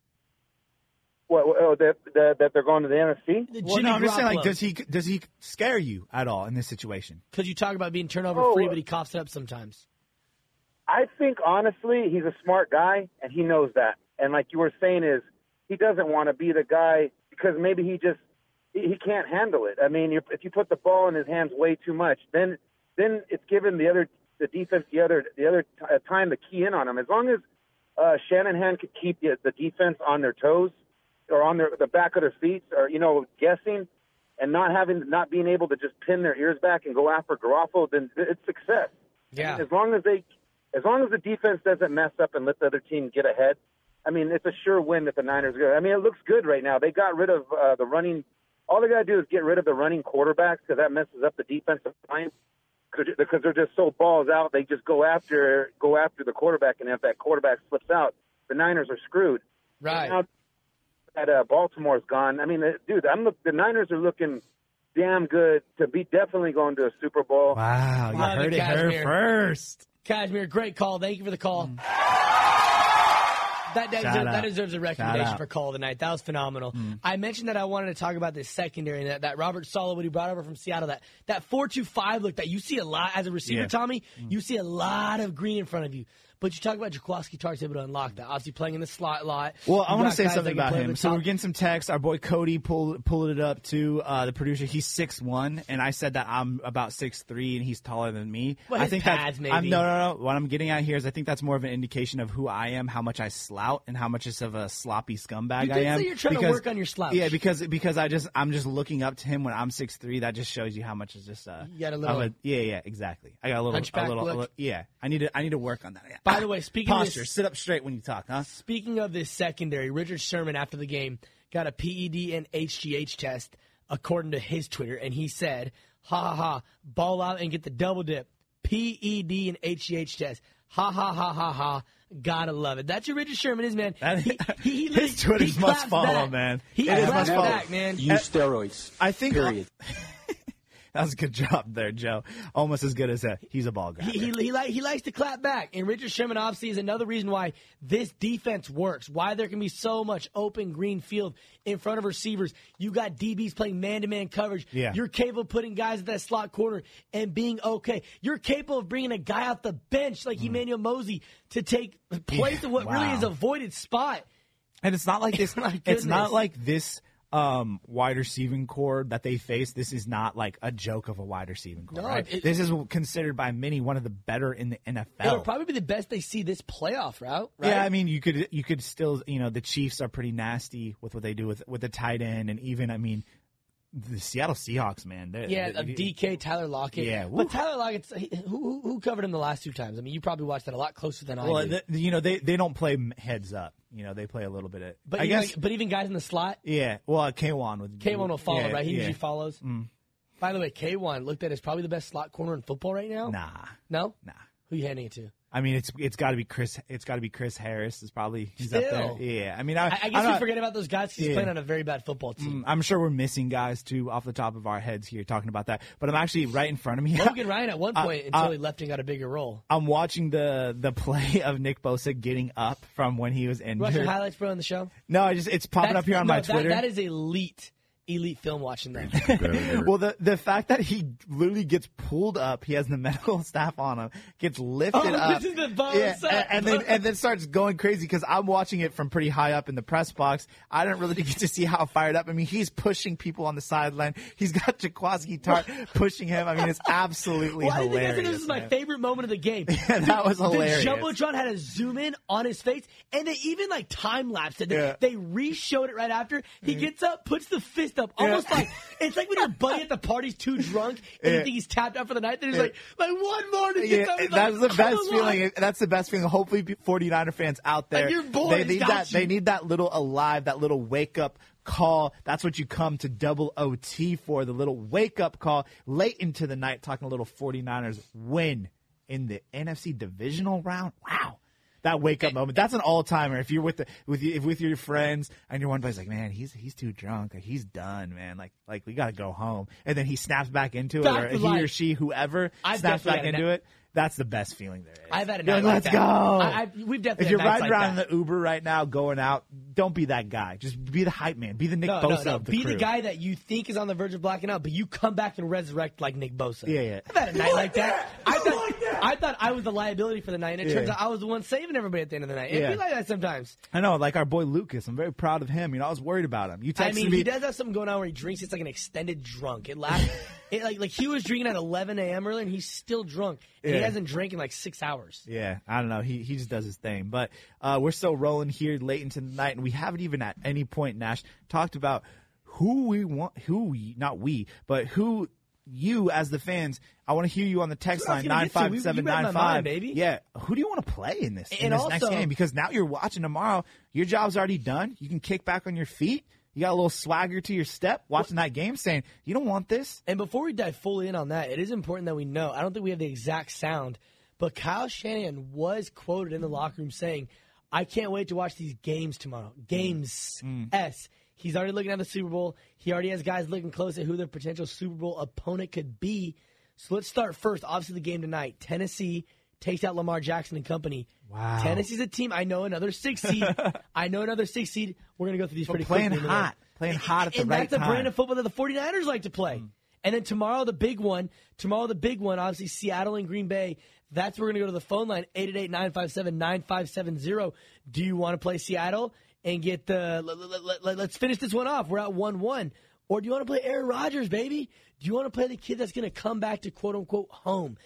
S9: That they're going to the NFC?
S3: Well, no, I'm just saying, like, does he scare you at all in this situation?
S4: Because you talk about being turnover-free, but he coughs it up sometimes.
S9: I think, honestly, he's a smart guy, and he knows that. And like you were saying, is he doesn't want to be the guy because maybe he can't handle it. I mean, if you put the ball in his hands way too much, then it's given the defense the other time to key in on him. As long as Shanahan could keep the defense on their toes or on the back of their feet, or guessing, and not being able to just pin their ears back and go after Garoppolo, then it's success.
S4: Yeah.
S9: As long as as long as the defense doesn't mess up and let the other team get ahead, I mean, it's a sure win that the Niners go. I mean, it looks good right now. They got rid of the running. All they got to do is get rid of the running quarterbacks because that messes up the defensive line because they're just so balls out. They just go after the quarterback, and if that quarterback slips out, the Niners are screwed.
S4: Right.
S9: Now that Baltimore's gone, I mean, dude, the Niners are looking damn good to be definitely going to a Super Bowl.
S3: Wow, you heard it here first.
S4: Cashmere, great call. Thank you for the call. That deserves a recommendation for call of the night. That was phenomenal. I mentioned that I wanted to talk about this secondary, and that Robert Saleh, what he brought over from Seattle, that 4-2-5 look that you see a lot as a receiver, Tommy. You see a lot of green in front of you. But you talk about Jaquiski Tartt's able to unlock that. Obviously playing in the slot a lot.
S3: Well, I want to say something about him. So we're getting some text. Our boy Cody pulled it up to the producer. He's 6'1", and I said that I'm about 6'3", and he's taller than me.
S4: Well,
S3: I think
S4: pads, maybe.
S3: No. What I'm getting at here is I think that's more of an indication of who I am, how much I slout, and how much of a sloppy scumbag I am.
S4: So you're trying to work on your slouch.
S3: Yeah, because I'm just looking up to him when I'm 6'3". That just shows you how much is just
S4: you got a little
S3: yeah, exactly. I got a little yeah. I need to work on that. Yeah.
S4: By the way, speaking of this,
S3: sit up straight when you talk, huh?
S4: Speaking of this secondary, Richard Sherman after the game got a PED and HGH test according to his Twitter, and he said, ha ha ha, ball out and get the double dip. PED and HGH test. Ha ha ha ha ha. Gotta love it. That's who Richard Sherman is, man.
S3: His Twitter's must follow, man.
S4: He claps back, man.
S10: Use steroids.
S3: I think.
S10: Period.
S3: That was a good job there, Joe. Almost as good as he's a ball guy.
S4: He likes to clap back. And Richard Sherman, obviously, is another reason why this defense works, why there can be so much open green field in front of receivers. You got DBs playing man-to-man coverage.
S3: Yeah.
S4: You're capable of putting guys at that slot corner and being okay. You're capable of bringing a guy off the bench like Emmanuel Mosey to take place of what really is a voided spot.
S3: And it's not like this. It's not like this wide receiving core that they face. This is not like a joke of a wide receiving core.
S4: No,
S3: right? This is considered by many one of the better in the NFL.
S4: It'll probably be the best they see this playoff route, right?
S3: Yeah, I mean, you could still, the Chiefs are pretty nasty with what they do with the tight end, and even, I mean, the Seattle Seahawks, man.
S4: DK, Tyler Lockett.
S3: Yeah,
S4: but Tyler Lockett, who covered him the last two times? I mean, you probably watched that a lot closer than I did.
S3: Well, they don't play heads up. They play a little bit of.
S4: But but even guys in the slot.
S3: Yeah, well, K1
S4: will follow, right? He usually follows. By the way, K1 looked at as probably the best slot corner in football right now.
S3: Nah.
S4: Who you handing it to?
S3: I mean, it's got to be Chris. It's got to be Chris Harris. He's up there. Yeah, I mean,
S4: I guess we forget about those guys because he's playing on a very bad football team.
S3: I'm sure we're missing guys too off the top of our heads here talking about that. But I'm actually right in front of me.
S4: Logan Ryan at one point until he left and got a bigger role.
S3: I'm watching the play of Nick Bosa getting up from when he was injured.
S4: Watch your highlights, bro, on the show.
S3: No, it's popping up here on my Twitter.
S4: That is elite film watching that.
S3: Well, the fact that he literally gets pulled up, he has the medical staff on him, gets lifted up,
S4: this is the
S3: and then starts going crazy because I'm watching it from pretty high up in the press box. I didn't really get to see how fired up. I mean, he's pushing people on the sideline. He's got Jaquiski Tartt pushing him. I mean, it's absolutely hilarious.
S4: I think this is my favorite moment of the game.
S3: Yeah, that was hilarious.
S4: The Jumbotron had a zoom in on his face, and they even time lapsed it. They re-showed it right after. He gets up, puts the fist up, almost like it's like when your buddy at the party's too drunk and you think he's tapped out for the night. Then he's like one more to get up.
S3: That's the best feeling. That's the best feeling. Hopefully, 49er fans out there,
S4: your boys
S3: they need that little alive, that little wake up call. That's what you come to double OT for. The little wake up call late into the night, talking a little 49ers win in the NFC divisional round. Wow. That wake up moment, that's an all timer. If you're with your friends and your one buddy's like, man, he's too drunk, he's done, man. Like we gotta go home, and then he snaps back into it, or he or she, whoever snaps back into it. That's the best feeling there is.
S4: I've had a night like
S3: let's go.
S4: We've definitely.
S3: If you're riding around in the Uber right now, going out, don't be that guy. Just be the hype man. Be the Nick Bosa of the
S4: crew.
S3: Be
S4: the guy that you think is on the verge of blacking out, but you come back and resurrect like Nick Bosa.
S3: Yeah.
S4: I've had a night like that. I thought I was the liability for the night, and it turns out I was the one saving everybody at the end of the night. It'd be like that sometimes.
S3: I know, like our boy Lucas. I'm very proud of him. I was worried about him. You texted me.
S4: He does have something going on where he drinks. It's like an extended drunk. It lasts. Like he was drinking at 11 a.m. earlier, and he's still drunk. And he hasn't drank in like 6 hours.
S3: Yeah, I don't know. He just does his thing. But we're still rolling here late into the night, and we haven't even at any point, Nash, talked about who you as the fans, I want to hear you on the text line, 95795.
S4: Baby.
S3: Yeah, who do you want to play in this
S4: also,
S3: next game? Because now you're watching tomorrow. Your job's already done. You can kick back on your feet. You got a little swagger to your step watching that game saying, you don't want this.
S4: And before we dive fully in on that, it is important that we know, I don't think we have the exact sound, but Kyle Shanahan was quoted in the locker room saying, I can't wait to watch these games tomorrow. Games. S. He's already looking at the Super Bowl. He already has guys looking close at who their potential Super Bowl opponent could be. So let's start first. Obviously, the game tonight. Tennessee takes out Lamar Jackson and company.
S3: Wow.
S4: Tennessee's a team. I know another 6 seed. We're going to go through these pretty quickly.
S3: Playing hot at the right time.
S4: And that's the brand of football that the 49ers like to play. And then tomorrow, the big one, obviously Seattle and Green Bay. That's where we're going to go to the phone line, 888-957-9570. Do you want to play Seattle and get the let's finish this one off. We're at 1-1. Or do you want to play Aaron Rodgers, baby? Do you want to play the kid that's going to come back to quote-unquote home?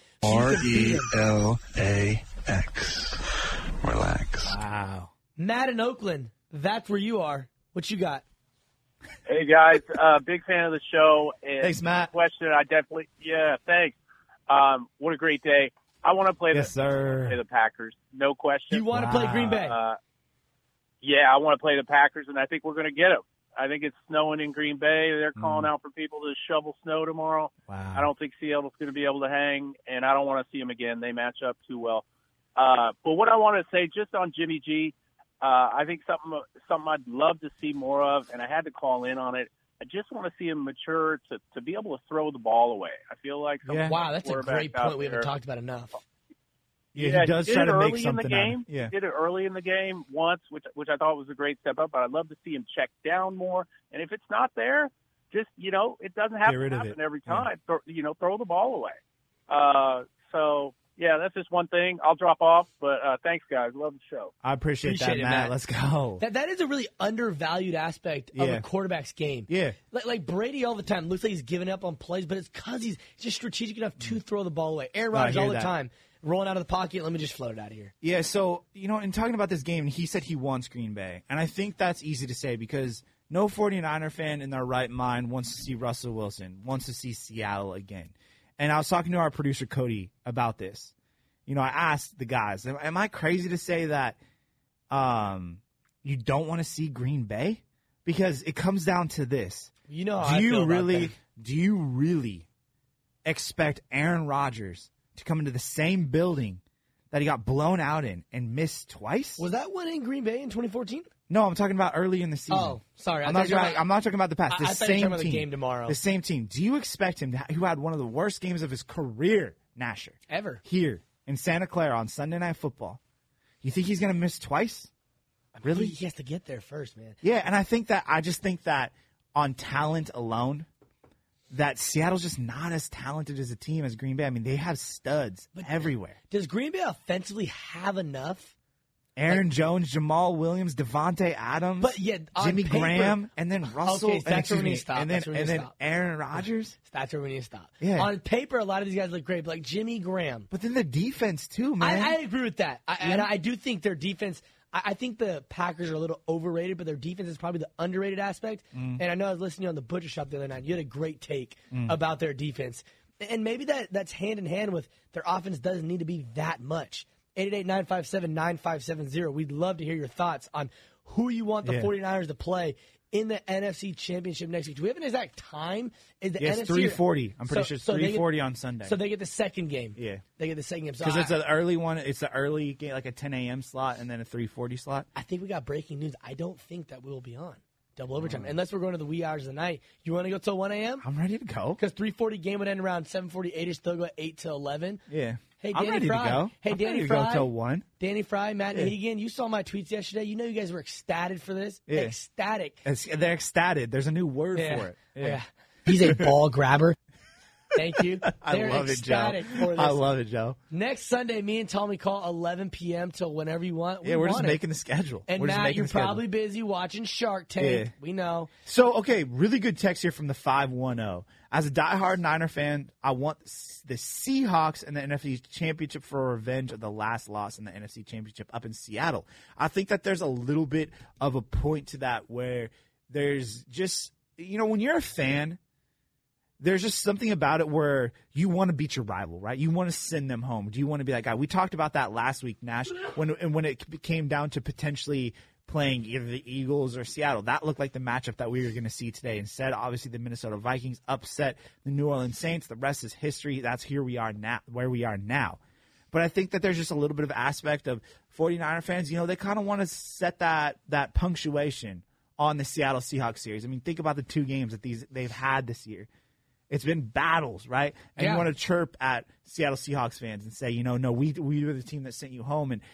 S10: RELAX. Relax.
S3: Wow.
S4: Matt in Oakland, that's where you are. What you got?
S11: Hey, guys. Big fan of the show. And
S3: thanks, Matt.
S11: Question, thanks. What a great day. I want to play the Packers. No question.
S4: You want to play Green Bay?
S11: Yeah, I want to play the Packers, and I think we're going to get them. I think it's snowing in Green Bay. They're calling out for people to shovel snow tomorrow.
S3: Wow.
S11: I don't think Seattle's going to be able to hang, and I don't want to see them again. They match up too well. But what I want to say just on Jimmy G, I think something I'd love to see more of, and I had to call in on it. I just want to see him mature to be able to throw the ball away. I feel like
S4: wow, that's a great point we haven't talked about enough.
S3: Yeah, he does try to make something
S11: in the game.
S3: Yeah.
S11: He did it early in the game once, which I thought was a great step up. But I'd love to see him check down more. And if it's not there, just it doesn't have to happen every time. Yeah. Throw the ball away. So yeah, that's just one thing. I'll drop off, but thanks, guys. Love the show.
S3: I appreciate that, Matt. Let's go.
S4: That is a really undervalued aspect of a quarterback's game.
S3: Yeah.
S4: Like Brady all the time looks like he's giving up on plays, but it's because he's just strategic enough to throw the ball away. Aaron Rodgers all the time. Rolling out of the pocket, let me just float it out of here.
S3: Yeah, so, in talking about this game, he said he wants Green Bay. And I think that's easy to say because no 49er fan in their right mind wants to see Russell Wilson, wants to see Seattle again. And I was talking to our producer, Cody, about this. I asked the guys, am I crazy to say that you don't want to see Green Bay? Because it comes down to this.
S4: You know how I feel about that.
S3: Do you really expect Aaron Rodgers to come into the same building that he got blown out in and missed twice?
S4: Was that one in Green Bay in 2014?
S3: No, I'm talking about early in the season.
S4: Oh, sorry.
S3: I'm not talking about the past.
S4: I thought you were talking about the game tomorrow.
S3: The same team. Do you expect him, who had one of the worst games of his career, Nasher,
S4: ever,
S3: here in Santa Clara on Sunday Night Football, you think he's going to miss twice? Really?
S4: He has to get there first, man.
S3: Yeah, and I just think that on talent alone, that Seattle's just not as talented as a team as Green Bay. I mean, they have studs everywhere.
S4: Does Green Bay offensively have enough?
S3: Aaron Jones, Jamal Williams, Devontae Adams, Jimmy Graham, and then Russell.
S4: Okay, that's where we need to stop.
S3: And then Aaron Rodgers.
S4: That's where we need to stop.
S3: Yeah.
S4: On paper, a lot of these guys look great, but like Jimmy Graham.
S3: But then the defense too, man.
S4: I agree with that. And I do think their defense. I think the Packers are a little overrated, but their defense is probably the underrated aspect. And I know I was listening on the Butcher Shop the other night. You had a great take about their defense. And maybe that's hand in hand with their offense doesn't need to be that much. 888-957-9570. We'd love to hear your thoughts on who you want the 49ers to play in the NFC Championship next week. Do we have an exact time? Is the NFC
S3: 3:40. I'm pretty sure it's 3:40 on Sunday.
S4: So they get the second game.
S3: Yeah.
S4: They get the second game.
S3: Because it's an early one. It's an early game, like a 10 a.m. slot and then a 3:40 slot.
S4: I think we got breaking news. I don't think that we'll be on double overtime. Unless we're going to the wee hours of the night. You want to go till 1 a.m.?
S3: I'm ready to go.
S4: Because 3:40 game would end around 7:48ish. They'll go 8 to 11.
S3: Yeah.
S4: Hey,
S3: I'm
S4: Danny
S3: ready
S4: Fry.
S3: to go.
S4: Hey,
S3: I'm
S4: Danny
S3: ready to
S4: Fry.
S3: go till 1.
S4: Danny Fry, Matt Hagan. You saw my tweets yesterday. You know you guys were ecstatic for this.
S3: Yeah.
S4: Ecstatic.
S3: They're ecstatic. There's a new word for it.
S4: Yeah. He's a ball grabber. Thank you.
S3: I love it, Joe. I love it, Joe.
S4: Next Sunday, me and Tommy call 11 p.m. till whenever you want.
S3: We're just making the schedule.
S4: And Matt, you're probably busy watching Shark Tank.
S3: Yeah.
S4: We know.
S3: So, okay, really good text here from the 510. As a diehard Niner fan, I want the Seahawks and the NFC Championship for revenge of the last loss in the NFC Championship up in Seattle. I think that there's a little bit of a point to that where there's just, when you're a fan, there's just something about it where you want to beat your rival, right? You want to send them home. Do you want to be that guy? We talked about that last week, Nash, when it came down to potentially playing either the Eagles or Seattle. That looked like the matchup that we were going to see today. Instead, obviously, the Minnesota Vikings upset the New Orleans Saints. The rest is history. That's where we are now. But I think that there's just a little bit of aspect of 49er fans, they kind of want to set that punctuation on the Seattle Seahawks series. I mean, think about the 2 games that they've had this year. It's been battles, right? And you want to chirp at Seattle Seahawks fans and say, no, we were the team that sent you home. And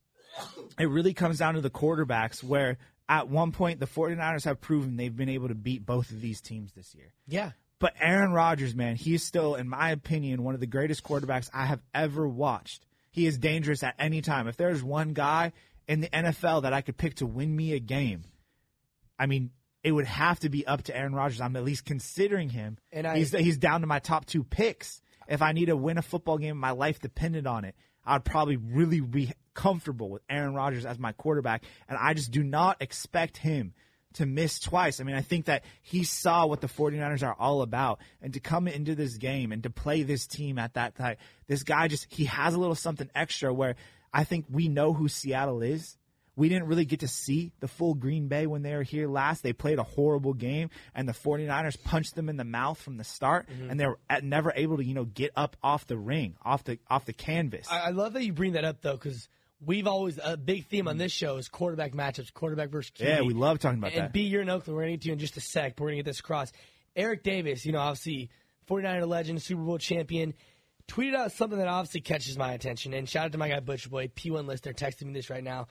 S3: it really comes down to the quarterbacks where at one point the 49ers have proven they've been able to beat both of these teams this year.
S4: Yeah.
S3: But Aaron Rodgers, man, he's still, in my opinion, one of the greatest quarterbacks I have ever watched. He is dangerous at any time. If there's one guy in the NFL that I could pick to win me a game, I mean, it would have to be up to Aaron Rodgers. I'm at least considering him. And he's down to my top 2 picks. If I need to win a football game, my life depended on it, I'd probably really be comfortable with Aaron Rodgers as my quarterback. And I just do not expect him to miss twice. I mean, I think that he saw what the 49ers are all about. And to come into this game and to play this team at that time, this guy he has a little something extra where I think we know who Seattle is. We didn't really get to see the full Green Bay when they were here last. They played a horrible game, and the 49ers punched them in the mouth from the start, and they were never able to, get up off the ring, off the canvas.
S4: I love that you bring that up, though, because we've always – a big theme on this show is quarterback matchups, quarterback versus QB.
S3: Yeah, we love talking about that.
S4: And B, you're in Oakland. We're going to get to you in just a sec, but we're going to get this across. Eric Davis, obviously 49er legend, Super Bowl champion, tweeted out something that obviously catches my attention. And shout out to my guy Butcher Boy, P1 listener, texting me this right now.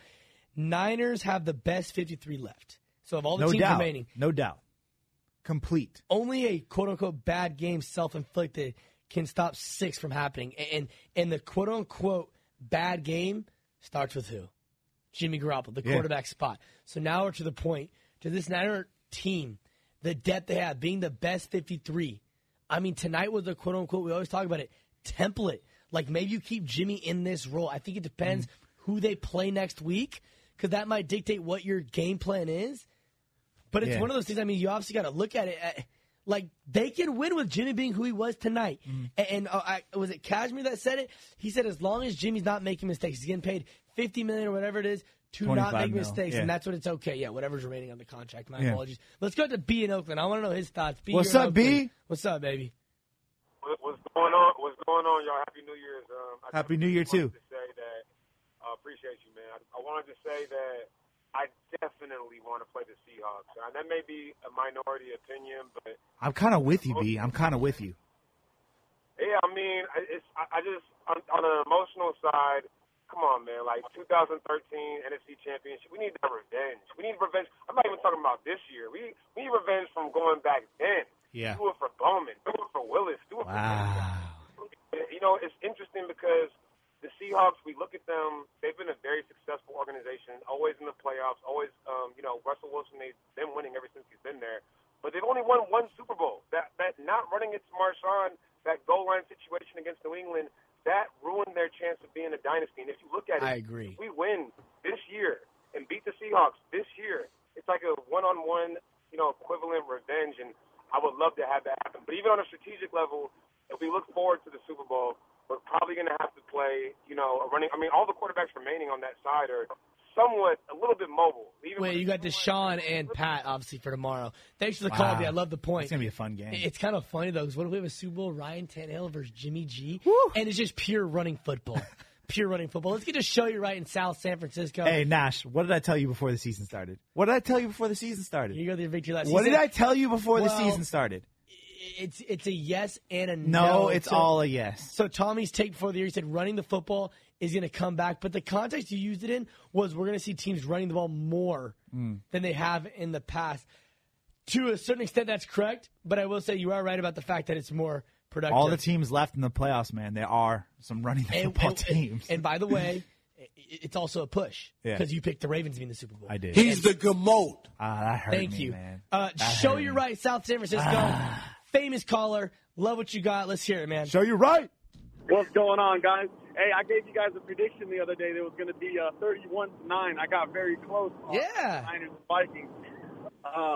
S4: Niners have the best 53 left. So of all the teams remaining.
S3: No doubt. Complete.
S4: Only a quote-unquote bad game, self-inflicted, can stop 6 from happening. And the quote-unquote bad game starts with who? Jimmy Garoppolo, the quarterback spot. So now we're to the point, to this Niner team, the depth they have, being the best 53. I mean, tonight was the quote-unquote, we always talk about it, template. Like, maybe you keep Jimmy in this role. I think it depends who they play next week, because that might dictate what your game plan is. But it's one of those things, I mean, you obviously got to look at it. Like, they can win with Jimmy being who he was tonight. And was it Cashmere that said it? He said as long as Jimmy's not making mistakes, he's getting paid $50 million or whatever it is to not make mistakes, and that's what it's okay. Yeah, whatever's remaining on the contract. My apologies. Let's go to B in Oakland. I want to know his thoughts. B,
S3: what's up, B?
S4: What's up, baby?
S12: What's going on? What's going on, y'all? Happy New Year's.
S3: Happy New Year, too.
S12: I appreciate you, man. I wanted to say that I definitely want to play the Seahawks. That may be a minority opinion, but
S3: I'm kind of with you, B. I'm kind of with you.
S12: Yeah, I mean, I just on an emotional side. Come on, man. Like 2013 NFC Championship, we need that revenge. We need revenge. I'm not even talking about this year. We need revenge from going back then.
S3: Yeah.
S12: Do it for Bowman. Do it for Willis. Do it for It's interesting because the Seahawks, we look at them, they've been a very successful organization, always in the playoffs, always, Russell Wilson, they've been winning ever since he's been there. But they've only won 1 Super Bowl. That not running it to Marshawn, that goal line situation against New England, that ruined their chance of being a dynasty. And if you look at it,
S4: I agree.
S12: If we win this year and beat the Seahawks this year, it's like a one-on-one, equivalent revenge. And I would love to have that happen. But even on a strategic level, if we look forward to the Super Bowl, we're probably going to have to play, a running. I mean, all the quarterbacks remaining on that side are somewhat a little bit mobile.
S4: Wait, you got Deshaun and Pat, obviously, for tomorrow. Thanks for the call, B. I love the point.
S3: It's going to be a fun game.
S4: It's kind of funny, though, because what if we have a Super Bowl, Ryan Tannehill versus Jimmy G?
S3: Woo.
S4: And it's just pure running football. Pure running football. Let's get to Show You Right in South San Francisco.
S3: Hey, Nash, what did I tell you before the season started?
S4: You go to your victory last season.
S3: What did I tell you before the season started?
S4: It's a yes and a
S3: no.
S4: No,
S3: it's all a yes.
S4: So Tommy's take before the year, he said running the football is going to come back. But the context you used it in was we're going to see teams running the ball more than they have in the past. To a certain extent, that's correct. But I will say you are right about the fact that it's more productive.
S3: All the teams left in the playoffs, man, there are some running the football teams.
S4: And by the way, it's also a push because you picked the Ravens to be in the Super Bowl.
S3: I did.
S13: He's the GOAT.
S3: That hurt
S4: Thank
S3: me,
S4: you.
S3: Man.
S4: Show You Right, South San Francisco. Famous caller. Love what you got. Let's hear it, man.
S3: Show You Right.
S14: What's going on, guys? Hey, I gave you guys a prediction the other day that was going to be 31-9. I got very close.
S4: Yeah.
S14: Niners and Vikings.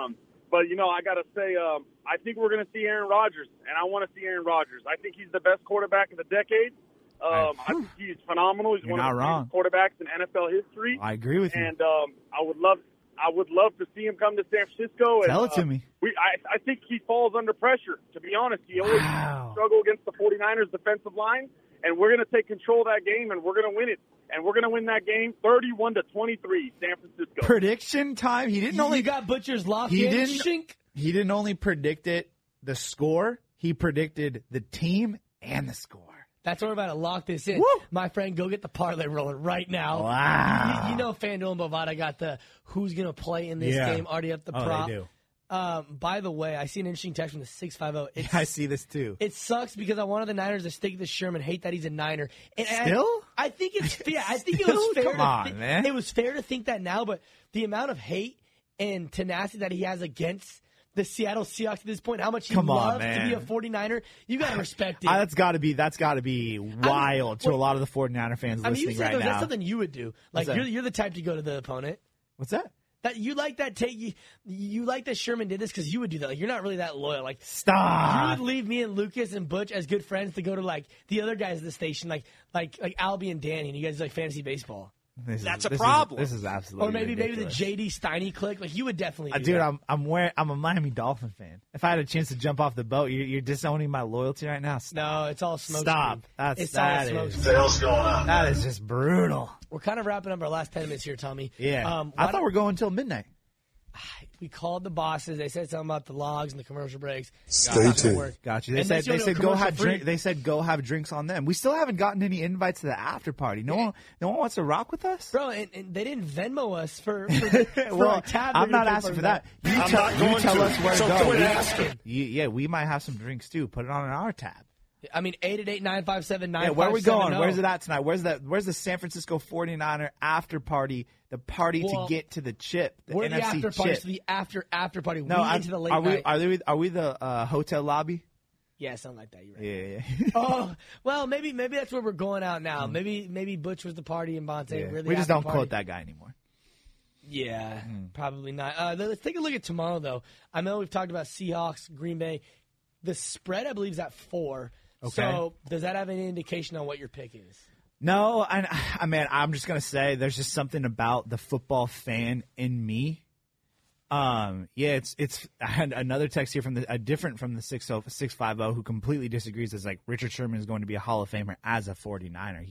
S14: But, I got to say, I think we're going to see Aaron Rodgers, and I want to see Aaron Rodgers. I think he's the best quarterback of the decade. I think he's phenomenal. He's one of the greatest quarterbacks in NFL history.
S3: I agree with you.
S14: And I would love to see him come to San Francisco.
S3: Tell
S14: and,
S3: it to me.
S14: I think he falls under pressure, to be honest. He always struggle against the 49ers defensive line, and we're going to take control of that game, and we're going to win it. And we're going to win that game 31-23, San Francisco.
S3: Prediction time. He didn't only
S4: got Butcher's lock in.
S3: He didn't only predict the score. He predicted the team and the score.
S4: That's where we're about to lock this in.
S3: Woo!
S4: My friend, go get the parlay rolling right now.
S3: Wow.
S4: You know FanDuel and Bovada got the who's going to play in this game already up the prop.
S3: They do.
S4: By the way, I see an interesting text from the 650.
S3: I see this too.
S4: It sucks because I wanted the Niners to stick to Sherman, hate that he's a Niner. And
S3: Still?
S4: I think it's I think it was fair.
S3: Come on, man.
S4: It was fair to think that now, but the amount of hate and tenacity that he has against the Seattle Seahawks at this point, how much he loves to be a 49er, you got to respect it.
S3: That's got to be wild to a lot of the 49er fans listening right now.
S4: That's something you would do. Like you're the type to go to the opponent.
S3: What's that?
S4: That you like that take you like that Sherman did this because you would do that. Like you're not really that loyal. Like
S3: stop.
S4: You would leave me and Lucas and Butch as good friends to go to like the other guys at the station, like Albie and Danny, and you guys like fantasy baseball.
S13: That's a problem.
S3: This is absolutely.
S4: Or maybe
S3: ridiculous.
S4: the JD Steiny clique. Like you would definitely. Do
S3: dude,
S4: that.
S3: I'm a Miami Dolphin fan. If I had a chance to jump off the boat, you're disowning my loyalty right now. Stop.
S4: No, it's all smoke.
S3: Stop.
S4: It's all smoke.
S3: What the hell's going on? That is just brutal.
S4: We're kind of wrapping up our last 10 minutes here, Tommy.
S3: Yeah. I thought we were going until midnight.
S4: We called the bosses. They said something about the logs and the commercial breaks.
S3: Stay tuned. Got you. They said go have drink. They said go have drinks on them. We still haven't gotten any invites to the after party. No one wants to rock with us,
S4: bro. And they didn't Venmo us for
S3: well,
S4: a tab.
S3: I'm not asking for that. You tell us where to go. We might have some drinks too. Put it on our tab.
S4: I mean, 888-957-9579.
S3: Yeah, where are we going? Where's it at tonight? Where's the San Francisco 49er after party? The party to get to the chip, the
S4: we're
S3: NFC
S4: the after
S3: chip.
S4: party, so the after party.
S3: No,
S4: into the late night.
S3: Are we the hotel lobby?
S4: Yeah, something like that. You're
S3: right.
S4: Yeah. Oh, well, maybe that's where we're going out now. Maybe Butch was the party and Bonte.
S3: Yeah.
S4: Really
S3: we just don't quote that guy anymore.
S4: Yeah, probably not. Let's take a look at tomorrow, though. I know we've talked about Seahawks, Green Bay. The spread, I believe, is at 4.
S3: Okay.
S4: So does that have any indication on what your pick is?
S3: No, I mean, I'm just going to say there's just something about the football fan in me. It's I had another text here from different from the 650 who completely disagrees. It's like Richard Sherman is going to be a Hall of Famer as a 49er.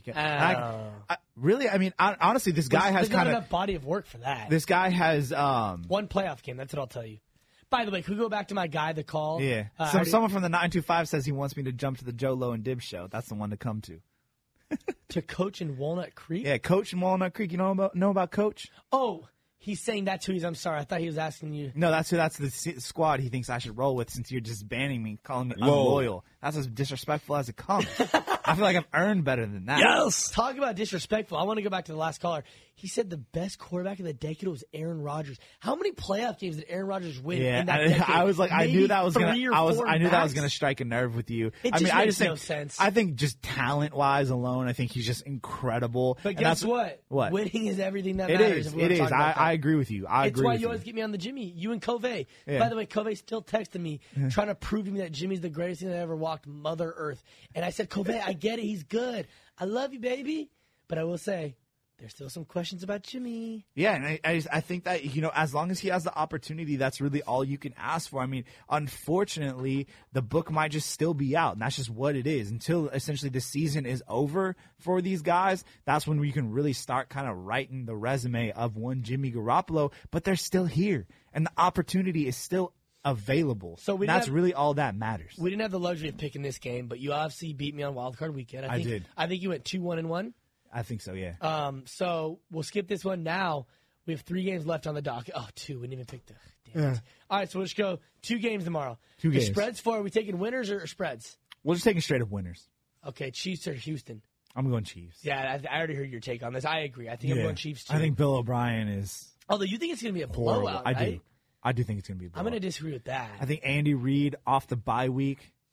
S3: Honestly, this guy has
S4: not enough body of work for that.
S3: This guy has
S4: one playoff game. That's what I'll tell you. By the way, could we go back to my guy, the call?
S3: Yeah. Someone from the 925 says he wants me to jump to the Joe Low and Dibs show. That's the one to come to.
S4: To coach in Walnut Creek?
S3: Yeah, coach in Walnut Creek. You know about Coach?
S4: Oh, he's saying that too. I'm sorry. I thought he was asking you.
S3: No, that's the squad he thinks I should roll with since you're just banning me, calling me unloyal. That's as disrespectful as it comes. I feel like I've earned better than that.
S4: Yes! Talk about disrespectful. I want to go back to the last caller. He said the best quarterback of the decade was Aaron Rodgers. How many playoff games did Aaron Rodgers win in that decade?
S3: I was like,
S4: Maybe
S3: I knew that was
S4: going
S3: to strike a nerve with you.
S4: It makes no sense.
S3: I think just talent-wise alone, I think he's just incredible.
S4: But guess what?
S3: What?
S4: Winning is everything that
S3: it
S4: matters.
S3: It is. I agree with you.
S4: It's why you always get me on the Jimmy. You and Covey. Yeah. By the way, Covey still texting me, trying to prove to me that Jimmy's the greatest thing that ever walked Mother Earth. And I said, Covey, I get it. He's good. I love you, baby. But I will say, there's still some questions about Jimmy.
S3: Yeah, and I think that, as long as he has the opportunity, that's really all you can ask for. I mean, unfortunately, the book might just still be out, and that's just what it is. Until essentially the season is over for these guys, that's when we can really start kind of writing the resume of one Jimmy Garoppolo, but they're still here, and the opportunity is still available. So that's really all that matters.
S4: We didn't have the luxury of picking this game, but you obviously beat me on Wild Card Weekend.
S3: I did.
S4: I think you went 2-1-1.
S3: I think so, yeah.
S4: So we'll skip this one now. We have 3 games left on the docket. Oh, 2. We didn't even pick the. Damn it. All right, so we'll just go 2 games tomorrow.
S3: 2 games.
S4: The spreads for, are we taking winners or spreads?
S3: We're just taking straight up winners.
S4: Okay, Chiefs or Houston?
S3: I'm going Chiefs.
S4: Yeah, I already heard your take on this. I agree. I think I'm going Chiefs, too.
S3: I think Bill O'Brien is.
S4: Although you think it's going to be a
S3: horrible.
S4: blowout, right?
S3: I do think it's going to be a blowout.
S4: I'm going to disagree with that.
S3: I think Andy Reid off the bye week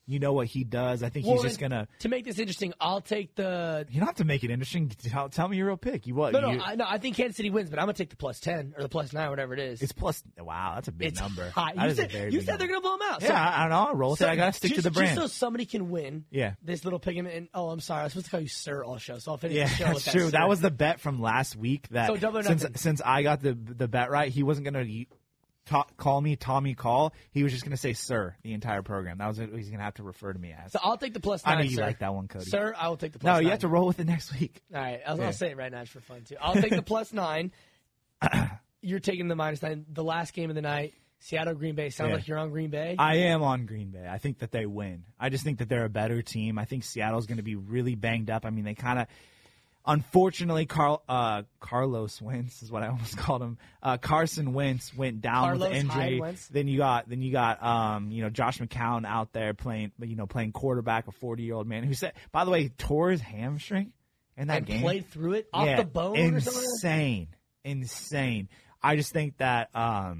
S3: You know what he does. I think he's just going to...
S4: To make this interesting, I'll take the...
S3: You don't have to make it interesting. Tell me your real pick.
S4: I think Kansas City wins, but I'm going to take the +10 or the +9, whatever it is.
S3: It's plus... Wow, that's a big number.
S4: High. You said they're going to blow them out.
S3: Yeah, I don't know. I'll roll with it. I got to stick to the brand.
S4: Just so somebody can win this little pick. And I'm sorry. I was supposed to call you sir all show, so I'll finish the show with that.
S3: That's true.
S4: Sir.
S3: That was the bet from last week. That
S4: so double or nothing.
S3: Since I got the bet right, he wasn't going to... call me Tommy Call. He was just going to say sir the entire program. That was what he's going to have to refer to me as.
S4: So I'll take the +9.
S3: I know you
S4: sir.
S3: like that one, Cody.
S4: Sir, I will take the +9.
S3: No, you have to roll with it next week.
S4: All right, I'll say it right now just for fun too. I'll take the +9. You're taking the -9. The last game of the night, Seattle Green Bay. Sounds like you're on Green Bay.
S3: I am on Green Bay. I think that they win. I just think that they're a better team. I think Seattle's going to be really banged up. I mean, they kind of. Unfortunately, Carlos Wentz is what I almost called him. Carson Wentz went down with an injury. Then you got Josh McCown out there playing quarterback, a 40-year-old man who said, by the way, tore his hamstring in that game.
S4: Played through it off the bone or something.
S3: Insane. I just think that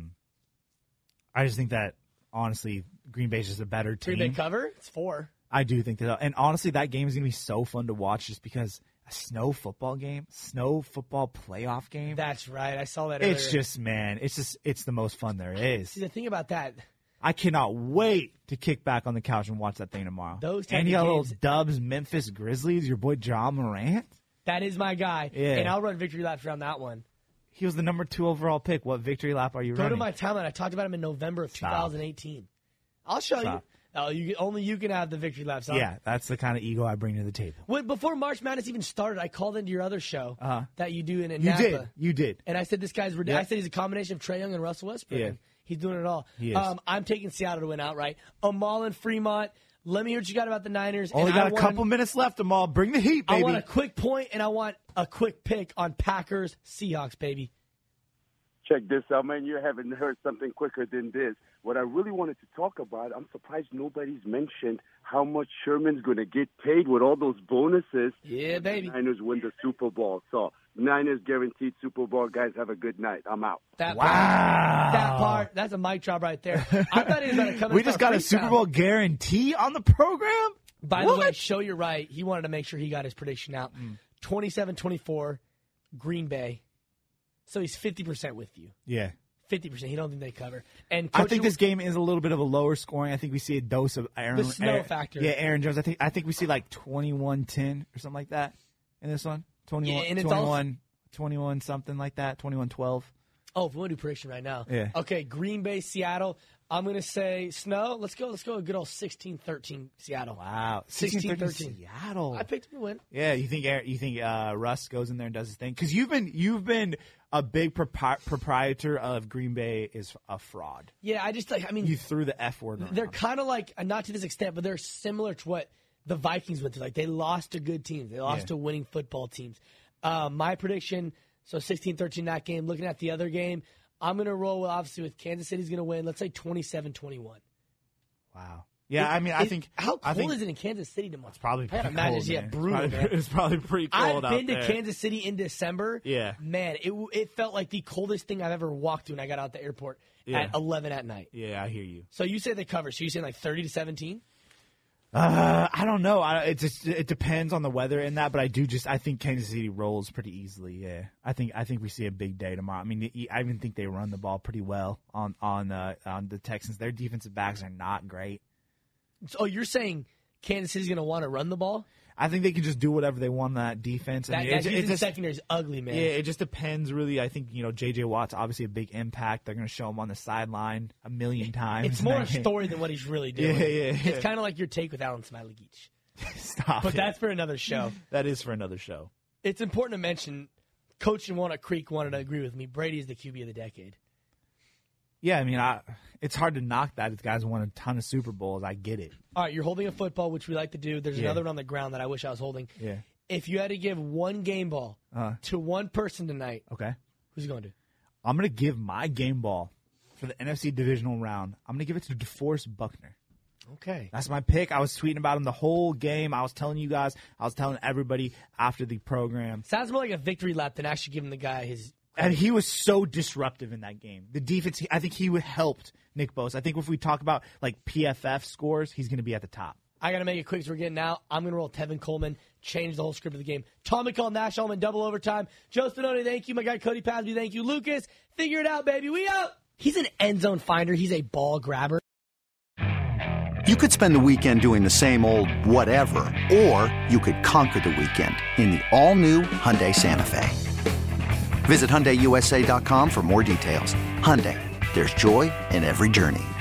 S3: honestly, Green Bay's just a better team.
S4: Green Bay cover? It's 4.
S3: I do think that, and honestly, that game is going to be so fun to watch just because. Snow football playoff game.
S4: That's right. I saw that earlier.
S3: It's the most fun there is.
S4: See, the thing about that.
S3: I cannot wait to kick back on the couch and watch that thing tomorrow.
S4: And
S3: you got little Dubs, Memphis Grizzlies, your boy John Morant.
S4: That is my guy.
S3: Yeah.
S4: And I'll run victory laps around that one.
S3: He was the number 2 overall pick. What victory lap are you running?
S4: Go to my timeline. I talked about him in November of 2018. I'll show you. Oh, only you can have the victory laps.
S3: Yeah, that's the kind of ego I bring to the table.
S4: Before March Madness even started, I called into your other show that you do in Napa.
S3: You did.
S4: And I said this guy's ridiculous. I said he's a combination of Trae Young and Russell Westbrook.
S3: Yeah.
S4: And he's doing it all.
S3: He is.
S4: I'm taking Seattle to win outright. Amal and Fremont. Let me hear what you got about the Niners.
S3: Only got a couple minutes left, Amal. Bring the heat, baby.
S4: I want a quick point, and I want a quick pick on Packers Seahawks, baby.
S13: Check this out, man. You haven't heard something quicker than this. What I really wanted to talk about, I'm surprised nobody's mentioned how much Sherman's going to get paid with all those bonuses.
S4: Yeah, baby.
S13: The Niners win the Super Bowl. So, Niners guaranteed Super Bowl. Guys, have a good night. I'm out.
S4: That part, that's a mic drop right there. I thought he was going to come in.
S3: We just got a Super Bowl guarantee on the program?
S4: By the way, show you're right. He wanted to make sure he got his prediction out. 27-24, Green Bay. So he's 50% with you.
S3: Yeah.
S4: 50%. He don't think they cover. And
S3: I think this game is a little bit of a lower scoring. I think we see a dose of
S4: the snow factor.
S3: Yeah, Aaron Jones. I think we see like 21-10 or something like that in this one. 21 something like that. 21-12.
S4: Oh, if we want to do prediction right now.
S3: Yeah.
S4: Okay, Green Bay, Seattle. I'm going to say snow. Let's go a good old 16-13 Seattle.
S3: Wow.
S4: 16-13
S3: Seattle.
S4: I picked him to win.
S3: Yeah, you think Russ goes in there and does his thing? Because you've been a big proprietor of Green Bay is a fraud.
S4: Yeah,
S3: you threw the F word around.
S4: They're kind of like, not to this extent, but they're similar to what the Vikings went through. Like, they lost to good teams. They lost to winning football teams. My prediction, so 16-13 that game. Looking at the other game, I'm going to roll obviously with Kansas City's going to win. Let's say 27-21.
S3: Wow. Yeah, I think.
S4: How cold is it in Kansas City tomorrow?
S3: It's probably pretty cold.
S4: Imagine brutal.
S3: It's probably pretty cold
S4: I've been
S3: out there.
S4: to Kansas City in December.
S3: Yeah.
S4: Man, it felt like the coldest thing I've ever walked through when I got out the airport at 11 at night.
S3: Yeah, I hear you.
S4: So you say they cover. So you saying like 30-17?
S3: I don't know. It depends on the weather and that, but I think Kansas City rolls pretty easily. Yeah, I think we see a big day tomorrow. I mean, I even think they run the ball pretty well on the Texans. Their defensive backs are not great.
S4: So you're saying Kansas City's going to want to run the ball?
S3: I think they can just do whatever they want on that defense.
S4: That secondary is ugly, man.
S3: Yeah, it just depends, really. I think, J.J. Watt's obviously a big impact. They're going to show him on the sideline a million times.
S4: It's more a story than what he's really doing.
S3: Yeah.
S4: It's kind of like your take with Alan Smiley-Geach.
S3: Stop
S4: But that's for another show.
S3: That is for another show.
S4: It's important to mention, Coach in Walnut Creek wanted to agree with me. Brady is the QB of the decade.
S3: Yeah, I mean, it's hard to knock that. This guy's won a ton of Super Bowls. I get it.
S4: All right, you're holding a football, which we like to do. There's another one on the ground that I wish I was holding.
S3: Yeah.
S4: If you had to give one game ball to one person tonight,
S3: okay,
S4: who's it going to?
S3: I'm going to give my game ball for the NFC divisional round. I'm going to give it to DeForest Buckner.
S4: Okay.
S3: That's my pick. I was tweeting about him the whole game. I was telling you guys. I was telling everybody after the program.
S4: Sounds more like a victory lap than actually giving the guy his
S3: And he was so disruptive in that game. The defense, I think he would helped Nick Bosa. I think if we talk about like PFF scores, he's going to be at the top.
S4: I got to make it quick as we're getting out. I'm going to roll Tevin Coleman, change the whole script of the game. Tom McCall, Nash Ullman, double overtime. Joe Stononi, thank you. My guy Cody Pasby, thank you. Lucas, figure it out, baby. We out. He's an end zone finder. He's a ball grabber.
S15: You could spend the weekend doing the same old whatever, or you could conquer the weekend in the all-new Hyundai Santa Fe. Visit HyundaiUSA.com for more details. Hyundai, there's joy in every journey.